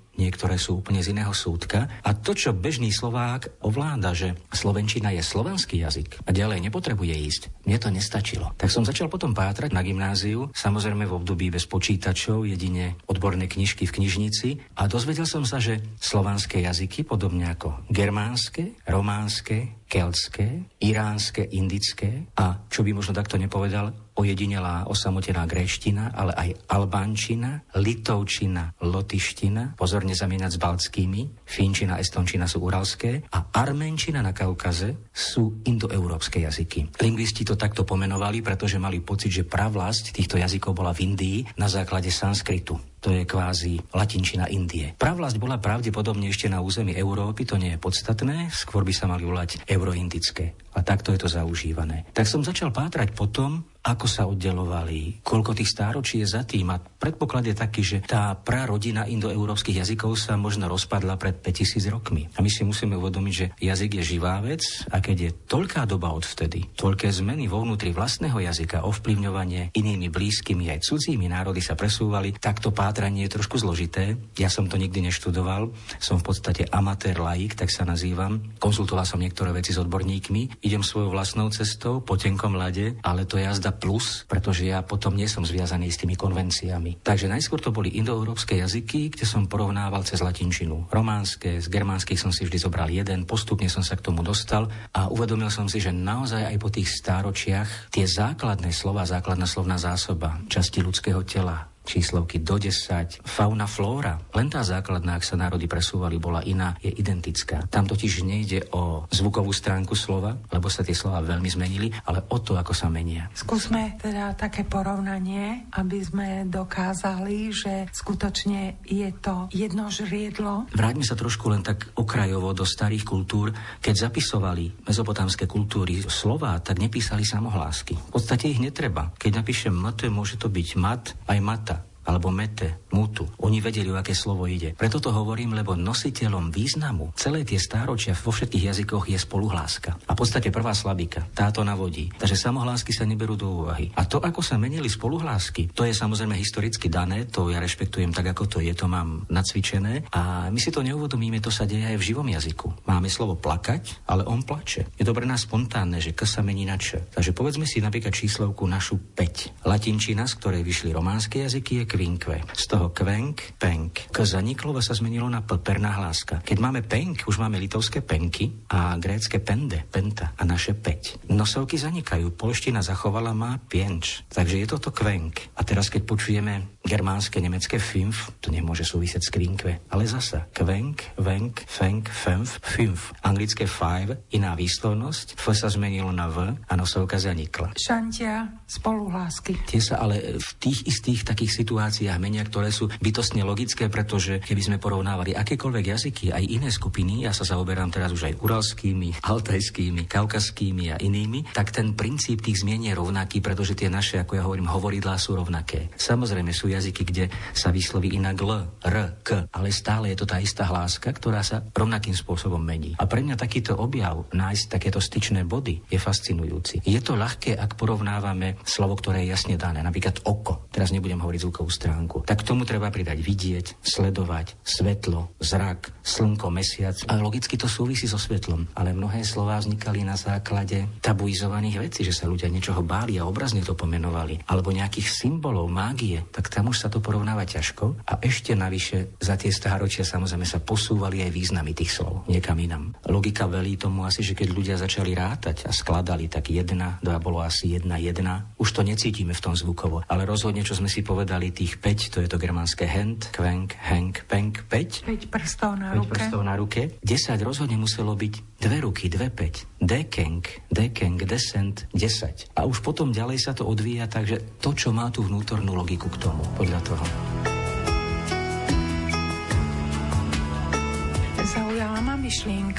niektoré sú úplne z iného súdka. A to, čo bežný Slovák ovláda, že slovenčina je slovanský jazyk a ďalej nepotrebuje ísť, mne to nestačilo. Tak som začal potom pátrať na gymnáziu, samozrejme v období bez počítačov, jedine odborné knižky v knižnici, a dozvedel som sa, že slovanské jazyky, podobne ako germánske, románske, keltské, iránske, indické a, čo by možno takto nepovedal, ojedinelá osamotená gréčtina, ale aj albánčina, litovčina, lotyština, pozorne zamieňať s baltskými, fínčina, estončina sú uralské a arménčina na Kaukaze sú indoeurópske jazyky. Lingvisti to takto pomenovali, pretože mali pocit, že pravlasť týchto jazykov bola v Indii na základe sanskritu. To je kvázi latinčina Indie. Pravlasť bola pravdepodobne ešte na území Európy, to nie je podstatné, skôr by sa mali volať euroindické. A takto je to zaužívané. Tak som začal pátrať potom, ako sa oddelovali, koľko tých stáročí je za tým. A predpoklad je taký, že tá prarodina indoeurópskych jazykov sa možno rozpadla pred 5000 rokmi. A my si musíme uvedomiť, že jazyk je živá vec a keď je toľká doba odvtedy, toľké zmeny vo vnútri vlastného jazyka, ovplyvňovanie inými blízkymi aj cudzími národy sa presúvali, tak to pátranie je trošku zložité. Ja som to nikdy neštudoval, som v podstate amatér laik, tak sa nazývam. Konzultoval som niektoré veci s odborníkmi, idem svojou vlastnou cestou po tenkom ľade, ale to je jazda plus, pretože ja potom nie som zviazaný s tými konvenciami. Takže najskôr to boli indoeurópske jazyky, kde som porovnával cez latinčinu. Románske, z germánskych som si vždy zobral jeden, postupne som sa k tomu dostal a uvedomil som si, že naozaj aj po tých stáročiach tie základné slova, základná slovná zásoba časti ľudského tela, číslovky do 10, fauna, flóra. Len tá základná, ak sa národy presúvali, bola iná, je identická. Tam totiž nejde o zvukovú stránku slova, lebo sa tie slova veľmi zmenili, ale o to, ako sa menia. Skúsme teda také porovnanie, aby sme dokázali, že skutočne je to jedno žriedlo. Vráťme sa trošku len tak okrajovo do starých kultúr. Keď zapisovali mezopotámske kultúry slova, tak nepísali samohlásky. V podstate ich netreba. Keď napíšem mate, môže to byť mat aj mata. Alebo mete, mutu. Oni vedeli, o aké slovo ide. Preto to hovorím, lebo nositeľom významu celé tie stáročia vo všetkých jazykoch je spoluhláska. A v podstate prvá slabika, táto navodí. Takže samohlásky sa neberú do úvahy. A to, ako sa menili spoluhlásky, to je samozrejme historicky dané, to ja rešpektujem tak, ako to je, to mám nacvičené. A my si to neuvedomíme, to sa deje aj v živom jazyku. Máme slovo plakať, ale on plače. Je to pre nás spontánne, že k sa mení na č. Takže povedzme si napríklad číslovku našu 5. Latinčina, z ktorej vyšli románske jazyky, je kvinkve. Z toho kvenk, penk. K zaniklo sa zmenilo na p, perná hláska. Keď máme penk, už máme litovské penky a grécke pende, penta a naše 5. Nosovky zanikajú. Polština zachovala má pienč. Takže je toto kvenk. A teraz keď počujeme germánske, nemecké fünf, to nemôže súvisieť s kvinkve, ale zasa kvenk, venk, fenk, fünf, fünf. Anglické five, iná výslovnosť, f sa zmenilo na v a nosovka zanikla. Šantia, spoluhlásky. Tie sa ale v tých istých takých situáciách menia, ktoré sú bytostne logické, pretože keby sme porovnávali akékoľvek jazyky, aj iné skupiny, ja sa zaoberám teraz už aj uralskými, altajskými, kaukazskými a inými, tak ten princíp tých zmien je rovnaký, pretože tie naše, ako ja hovorím, hovoridlá sú rovnaké. Samozrejme sú jazyky, kde sa vysloví inak l, r, k, ale stále je to tá istá hláska, ktorá sa rovnakým spôsobom mení. A pre mňa takýto objav, nájsť takéto styčné body, je fascinujúci. Je to ľahké, ak porovnávame slovo, ktoré je jasne dané, napríklad oko. Teraz nebudem hovoriť zvukovú stránku. Tak k tomu treba pridať vidieť, sledovať, svetlo, zrak, slnko, mesiac. A logicky to súvisí so svetlom. Ale mnohé slová vznikali na základe tabuizovaných vecí, že sa ľudia niečoho báli a obrazne to pomenovali. Alebo nejakých symbolov, mágie. Tak tam už sa to porovnáva ťažko. A ešte navyše za tie stáročia samozrejme sa posúvali aj významy tých slov niekam inam. Logika velí tomu asi, že keď ľudia začali rátať a skladali, tak 1, 2 bolo asi 1, 1. Už to necítime v tom zvukovo. Ale rozhodne, čo sme si povedali, tých 5, to je to germánske hand, kvenk, henk, penk, 5. 5 prstov na ruke. 5 prstov na ruke. 10 rozhodne muselo byť 2 ruky, 2 5. Dekenk, descent, 10. A už potom ďalej sa to odvíja, takže to, čo má tú vnútornú logiku k tomu, podľa toho. Zaujala ma myšlienka,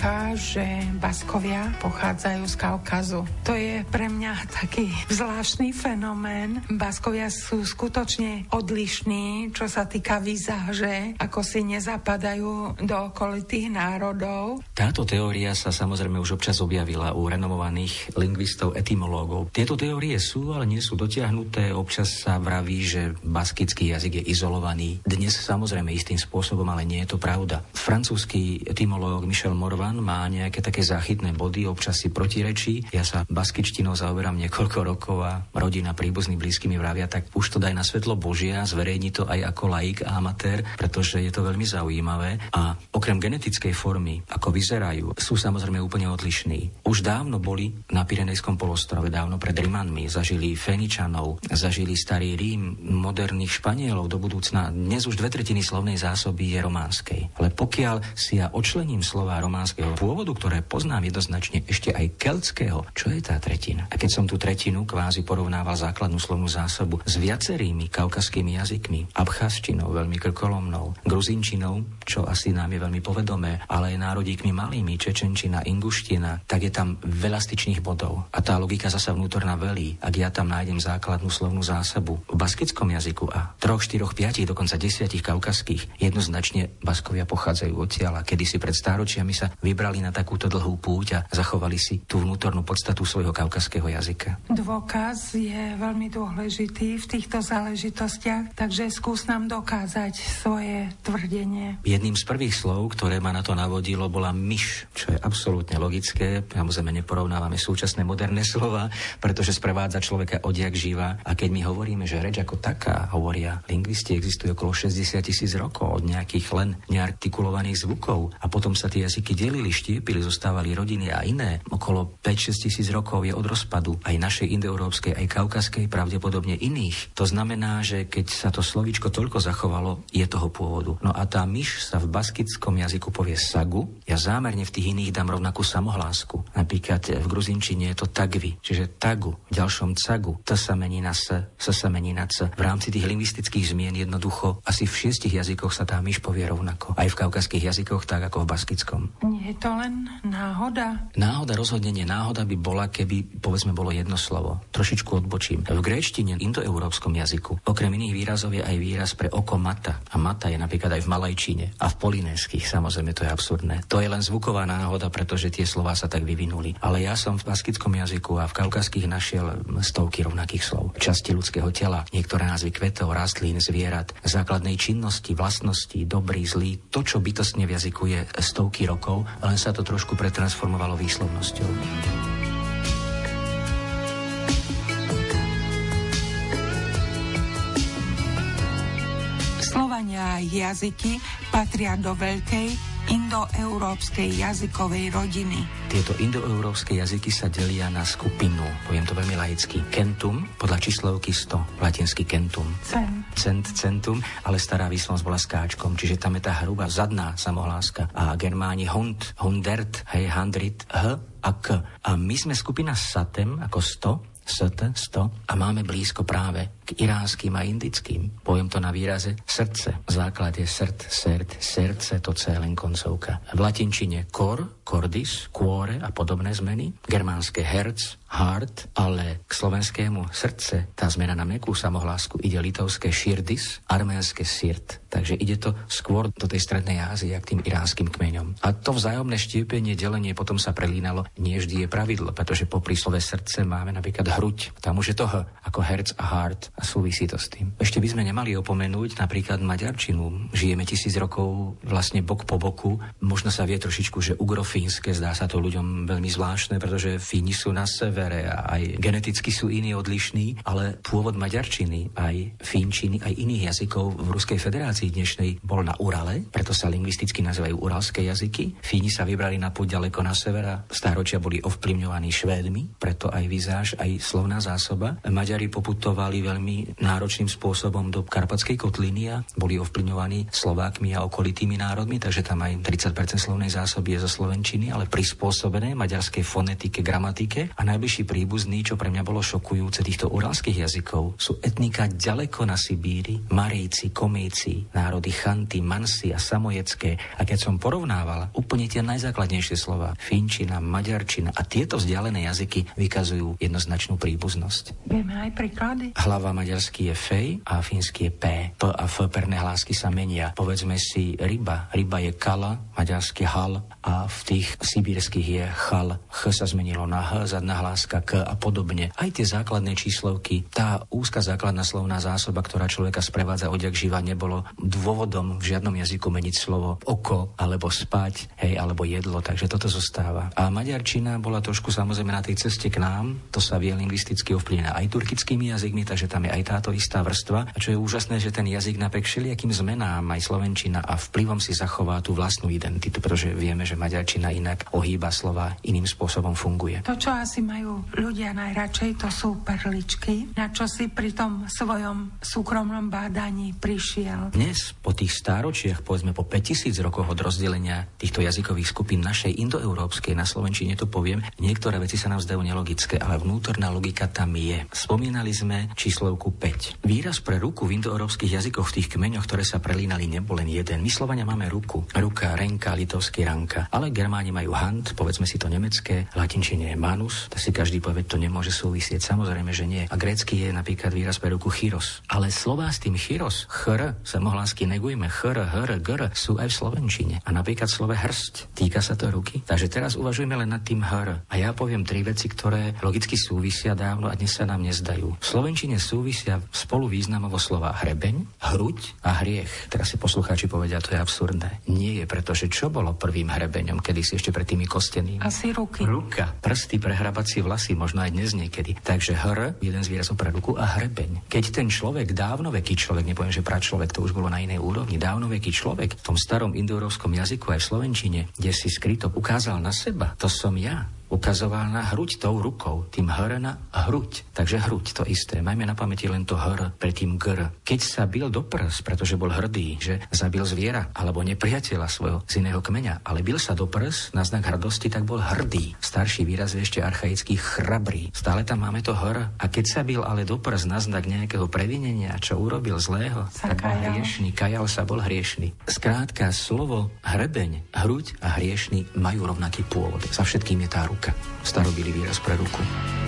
taká, že Baskovia pochádzajú z Kaukazu. To je pre mňa taký zvláštny fenomén. Baskovia sú skutočne odlišní, čo sa týka vizáže, ako si nezapadajú do okolitých národov. Táto teória sa samozrejme už občas objavila u renomovaných lingvistov, etymológov. Tieto teórie sú, ale nie sú dotiahnuté. Občas sa vraví, že baskický jazyk je izolovaný. Dnes samozrejme istým spôsobom, ale nie je to pravda. Francúzsky etymológ Michel Morvan má nejaké také záchytné body, občas si protirečí. Ja sa baskičtinou zaoberám niekoľko rokov a rodina, príbuzní, blízky mi vravia, tak už to daj na svetlo Božia, zverejni to aj ako laik a amatér, pretože je to veľmi zaujímavé. A okrem genetickej formy, ako vyzerajú, sú samozrejme úplne odlišní. Už dávno boli na Pyrenejskom polostrove, dávno pred Rimanmi, zažili Féničanov, zažili starý Rím, moderných Španielov, do budúcna. Dnes už 2/3 slovnej zásoby je románskej. Ale pokiaľ si ja odčlením slová románskeho pôvodu, ktoré poznám jednoznačne ešte aj keltského, čo je tá tretina? A keď som tú tretinu kvázi porovnával základnú slovnú zásobu s viacerými kaukazskými jazykmi, abcházštinou, veľmi krkolomnou, gruzínčinou, čo asi nám je veľmi povedomé, ale aj národíkmi malými, čečenčina, inguština, tak je tam veľa styčných bodov. A tá logika zasa vnútorná velí, ak ja tam nájdem základnú slovnú zásobu v baskickom jazyku a 3, 4, 5, dokonca 10 kaukazských, jednoznačne Baskovia pochádzajú odtiaľ a kedysi pred stáročiami sa vybrali na takúto dlhú púť a zachovali si tú vnútornú podstatu svojho kaukazského jazyka. Dôkaz je veľmi dôležitý v týchto záležitostiach, takže skús nám dokázať svoje tvrdenie. Jedným z prvých slov, ktoré ma na to navodilo, bola myš, čo je absolútne logické. Samozrejme neporovnávame súčasné moderné slova, pretože sprevádza človeka odjak živa. A keď my hovoríme, že reč ako taká, hovoria lingvisti, existuje okolo 60 000 rokov od nejakých len neartikulovaných zvukov a potom sa tie jazyky delili, štiepili, zostávali rodiny a iné. Okolo 5-6 000 rokov je od rozpadu aj našej indoeurópskej, aj kaukazskej, pravdepodobne iných. To znamená, že keď sa to slovíčko toľko zachovalo, je toho pôvodu. No a tá myš sa v baskickom jazyku povie sagu. Ja zámerne v tých iných dám rovnakú samohlásku. Napríklad v gruzínčine je to tagvi, čiže tagu, v ďalšom cagu. T sa mení na s sa mení na c. V rámci tých lingvistických zmien jednoducho asi v 6 jazykoch sa tá myš povie rovnako. Aj v kaukazských jazykoch, tak ako v baskickom. Nie je to len náhoda? Náhoda rozhodne nie. Náhoda by bola, keby, povedzme, bolo jedno slovo. Trošičku odbočím. V gréčtine, indoeurópskom jazyku, okrem iných výrazov je aj výraz pre oko mata. A mata je napríklad aj v malajčine a v polinéskych. Samozrejme, to je absurdné. To je len zvuková náhoda, pretože tie slová sa tak vyvinuli. Ale ja som v baskickom jazyku a v kaukazských našiel stovky rovnakých slov. Časti ľudského tela, niektoré názvy kvetov, rastlín, zvierat, základnej činnosti, vlastnosti, dobrý, zlý. To, čo bytostne v jazyku je stovky rokov, len sa to trošku pretransformovalo výslovnosťou. Slovania a jazyky patria do veľkej indoeurópskej jazykovej rodiny. Tieto indoeurópske jazyky sa delia na skupinu, poviem to veľmi laicky, kentum, podľa číslovky 100, latinsky kentum. Centum, ale stará výslovnosť bola s káčkom, čiže tam je tá hrubá zadná samohláska. A Germáni hund, hundert, handrit, h a k. A my sme skupina satem, ako 100, 100 a máme blízko práve k iránskym a indickým. Poviem to na výraze srdce. Základ je srdce, to C len koncovka. V latinčine cor, cordis, cuore a podobné zmeny. Germánske herz, heart, ale k slovenskému srdce, tá zmena na mäkkú samohlásku, ide litovské širdis, arménske sirt. Takže ide to skôr do tej strednej Ázie, k tým iránskym kmeňom. A to vzájomné štiepenie, delenie potom sa prelínalo. Nie vždy je pravidlo, pretože popri slove srdce máme napríklad hruď. Tam už je to H, ako herz a heart a súvisí to s tým. Ešte by sme nemali opomenúť napríklad maďarčinu. Žijeme 1000 rokov vlastne bok po boku. Možno sa vie trošičku, že ugrofínske, zdá sa to ľuďom veľmi zvláštne, pretože Fíni sú na severe a aj geneticky sú iní odlišní, ale pôvod maďarčiny, aj fínčiny, aj iných jazykov v Ruskej federácii dnešnej bol na Urale, preto sa lingvisticky nazývajú uralské jazyky. Fíni sa vybrali na púť ďaleko na sever a stáročia boli ovplyvňovaní Švédmi, preto aj vizáž, aj slovná zásoba. Maďari poputovali veľmi veľmi náročným spôsobom do Karpatskej kotliny a boli ovplyvňovaní Slovákmi a okolitými národmi, takže tam aj 30% slovnej zásoby je zo slovenčiny, ale prispôsobené maďarskej fonetike, gramatike. A najbližší príbuzný, čo pre mňa bolo šokujúce týchto uralských jazykov, sú etnika ďaleko na Sibíri, Maríci, Komíci, národy Chanty, Mansi a Samojecké. A keď som porovnával úplne tie najzákladnejšie slova, finčina, maďarčina a tieto vzdialené jazyky vykazujú jednoznačnú príbuznosť. Vieme aj príklady. Hlava maďarský je fej a fínsky je p. P a f perné hlásky sa menia. Povedzme si ryba. Ryba je kala, maďarský hal a v tých sibírskych je chal. Ch sa zmenilo na h, zadná hláska k a podobne. Aj tie základné číslovky, tá úzka základná slovná zásoba, ktorá človeka sprevádza odjak živa, nebolo dôvodom v žiadnom jazyku meniť slovo oko alebo spať, hej, alebo jedlo, takže toto zostáva. A maďarčina bola trošku samozrejme na tej ceste k nám, to sa vie lingvisticky ovplyvnená aj turkickými jazykmi, takže tam je aj táto istá vrstva. A čo je úžasné, že ten jazyk napriek všelijakým zmenám, aj slovenčina a vplyvom si zachová tú vlastnú identitu, pretože vieme, že maďarčina inak ohýba slova, iným spôsobom funguje. To, čo asi majú ľudia najradšej, to sú perličky, na čo si pri tom svojom súkromnom bádaní prišiel. Dnes, po tých stáročiach, povedzme po 5000 rokoch od rozdelenia týchto jazykových skupín našej indoeurópskej, na slovenčine to poviem, niektoré veci sa nám zdajú nelogické, ale vnútorná logika tam je. Spomínali sme číslovku 5. Výraz pre ruku v indoeurópskych jazykoch v tých kmeňoch, ktoré sa prelínali, nebol len jeden. My Slovania máme ruku. Ruka, renka, litovský ranka. Ale Germáni majú hand, povedzme si to nemecké, v latinčine je manus, tak si každý povie, to nemôže súvisieť. Samozrejme, že nie. A grécky je napríklad výraz pre ruku chyros. Ale slová s tým chyros, chr, samohlásky negujme, chr, hr, gr, sú aj v slovenčine. A napríklad slove hrst, týka sa to ruky. Takže teraz uvažujeme len nad tým hr. A ja poviem 3 veci, ktoré logicky súvisia dávno a dnes sa nám nezdajú. V slovenčine súvisia spolu významovo slova hrebeň, hruď a hriech. Teraz si poslucháči povedia, to je absurdné. Nie je, pretože čo bolo prvým hrebeňom, kedysi ešte pred tými kostenými? Asi ruky. Ruka, prsty, prehrabacie vlasy, možno aj dnes niekedy. Takže hr, jeden z výrazov pre ruku a hrebeň. Keď ten človek, dávnoveký človek, nepoviem, že pračlovek, to už bolo na inej úrovni, dávnoveký človek v tom starom indoeurópskom jazyku aj v slovenčine, kde si skryto ukázal na seba, to som ja. Ukazoval na hruď tou rukou, tým hr na hruď. Takže hruď, to isté. Majme na pamäti len to hr pre tým gr. Keď sa bil do prs, pretože bol hrdý, že zabil zviera alebo nepriateľa svojho z iného kmeňa, ale bil sa do prs na znak hrdosti, tak bol hrdý. Starší výraz je ešte archaický chrabrý. Stále tam máme to hr. A keď sa bil ale do prs na znak nejakého previnenia, čo urobil zlého, tak bol hriešný. Kajal sa, bol hriešný. Skrátka, slovo hrebeň, hruď a hriešný majú rovnaký pôvod. Za všetkým je tá ruka. Starobylý výraz pre ruku.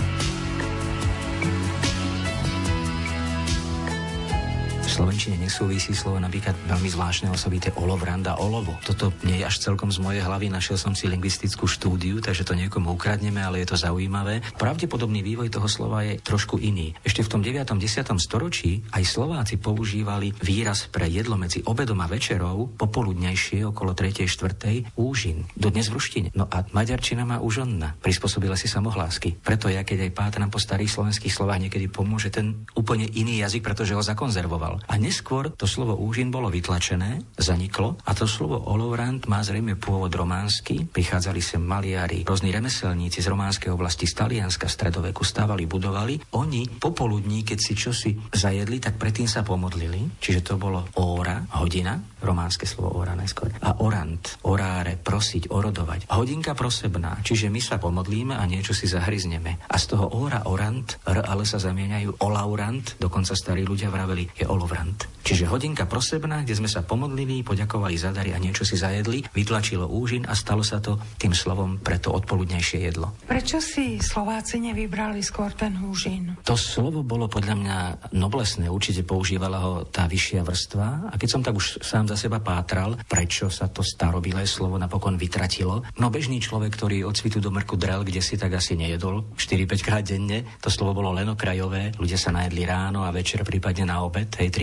V slovenčine nesúvisí slovo napríklad veľmi zvláštne osobité olovranda, olovo. Toto nie je až celkom z mojej hlavy, našiel som si lingvistickú štúdiu, takže to niekomu ukradneme, ale je to zaujímavé. Pravdepodobný vývoj toho slova je trošku iný. Ešte v tom 9. 10. storočí aj Slováci používali výraz pre jedlo medzi obedom a večerou, popoludnejšie okolo 3. 4. úžin. Dodnes v ruštine. No a maďarčina má užonna. Prispôsobila si samohlásky. Preto ja, keď aj pátram po starých slovenských slovách, niekedy pomôže ten úplne iný jazyk, pretože ho zakonzervoval. A neskôr to slovo úžin bolo vytlačené, zaniklo a to slovo olovrant má zrejme pôvod románsky. Prichádzali sem maliari, rôzni remeselníci z románskej oblasti, z Talianska, stredoveku, stavali, budovali. Oni popoludní, keď si čosi zajedli, tak predtým sa pomodlili, čiže to bolo óra, hodina, románske slovo óra najskôr, a orant, oráre, prosiť, orodovať. Hodinka prosebná, čiže my sa pomodlíme a niečo si zahryzneme. A z toho óra, orant, r ale sa zamieňajú olaurant, dokonca starí ľudia vraveli, je olovrant. Čiže hodinka prosebná, kde sme sa pomodlili, poďakovali za dary a niečo si zajedli, vytlačilo úžin a stalo sa to tým slovom pre to odpoludnejšie jedlo. Prečo si Slováci nevybrali skôr ten úžin? To slovo bolo podľa mňa noblesné, určite používala ho tá vyššia vrstva a keď som tak už sám za seba pátral, prečo sa to starobilé slovo napokon vytratilo. No bežný človek, ktorý od cvitu do mrku drel, kde si tak asi nejedol 4-5 krát denne, to slovo bolo len okrajové, ľudia sa najedli ráno a večer prípadne na obed, hej, 3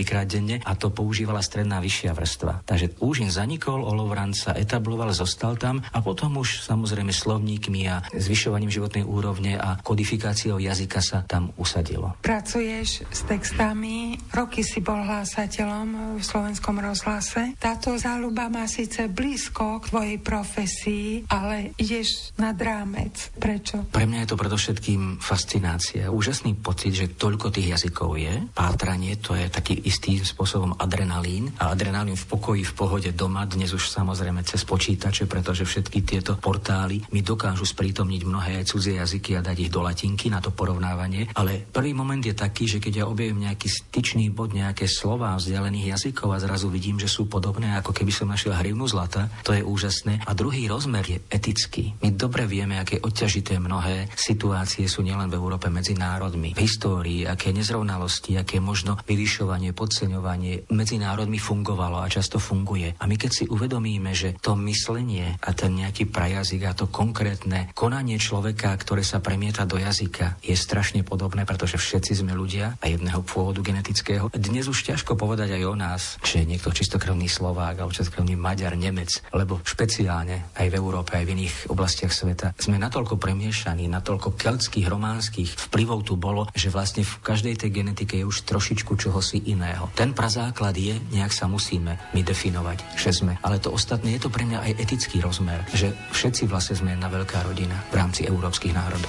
3-krát denne a to používala stredná vyššia vrstva. Takže úžin zanikol, olovran sa etabloval, zostal tam a potom už samozrejme slovníkmi a zvyšovaním životnej úrovne a kodifikáciou jazyka sa tam usadilo. Pracuješ s textami, roky si bol hlásateľom v Slovenskom rozhlase. Táto záľuba má síce blízko k tvojej profesii, ale ideš nad rámec. Prečo? Pre mňa je to predovšetkým fascinácia. Úžasný pocit, že toľko tých jazykov je. Pátranie, to je taký istým spôsobom adrenalín. A adrenalín v pokoji, v pohode doma, dnes už samozrejme cez počítače, pretože všetky tieto portály mi dokážu sprítomniť mnohé aj cudzie jazyky a dať ich do latinky na to porovnávanie. Ale prvý moment je taký, že keď ja objavím nejaký styčný bod, nejaké slová vzdialených jazykov a zrazu vidím, že sú podobné, ako keby som našiel hrivnu zlata, to je úžasné. A druhý rozmer je etický. My dobre vieme, aké odťažité mnohé situácie sú nielen v Európe medzi národmi. V histórii, aké nezrovnalosti, aké možno vyvyšovanie, podceňovanie medzi národmi fungovalo a často funguje. A my keď si uvedomíme, že to myslenie a ten nejaký prajazyk a to konkrétne konanie človeka, ktoré sa premieta do jazyka, je strašne podobné, pretože všetci sme ľudia a jedného pôvodu genetického. Dnes už ťažko povedať aj o nás, že je niekto čistokrvný Slovák alebo čistokrvný Maďar, Nemec, lebo špeciálne aj v Európe, aj v iných oblastiach sveta sme natoľko premiešaní, natoľko keltských, románskych vplyvov tu bolo, že vlastne v každej tej genetike je už trošičku čohosi iného. Ten prazáklad je, nejak sa musíme my definovať, že sme. Ale to ostatné je to pre mňa aj etický rozmer, že všetci vlastne sme jedna veľká rodina v rámci európskych národov.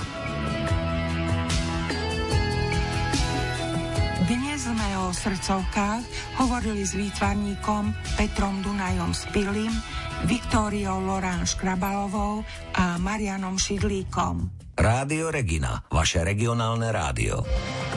Dnes sme o srdcovkách hovorili s výtvarníkom Petrom Dunajom Spilým, Viktóriou Lorán Škrabalovou a Marianom Šidlíkom. Rádio Regina, vaše regionálne rádio.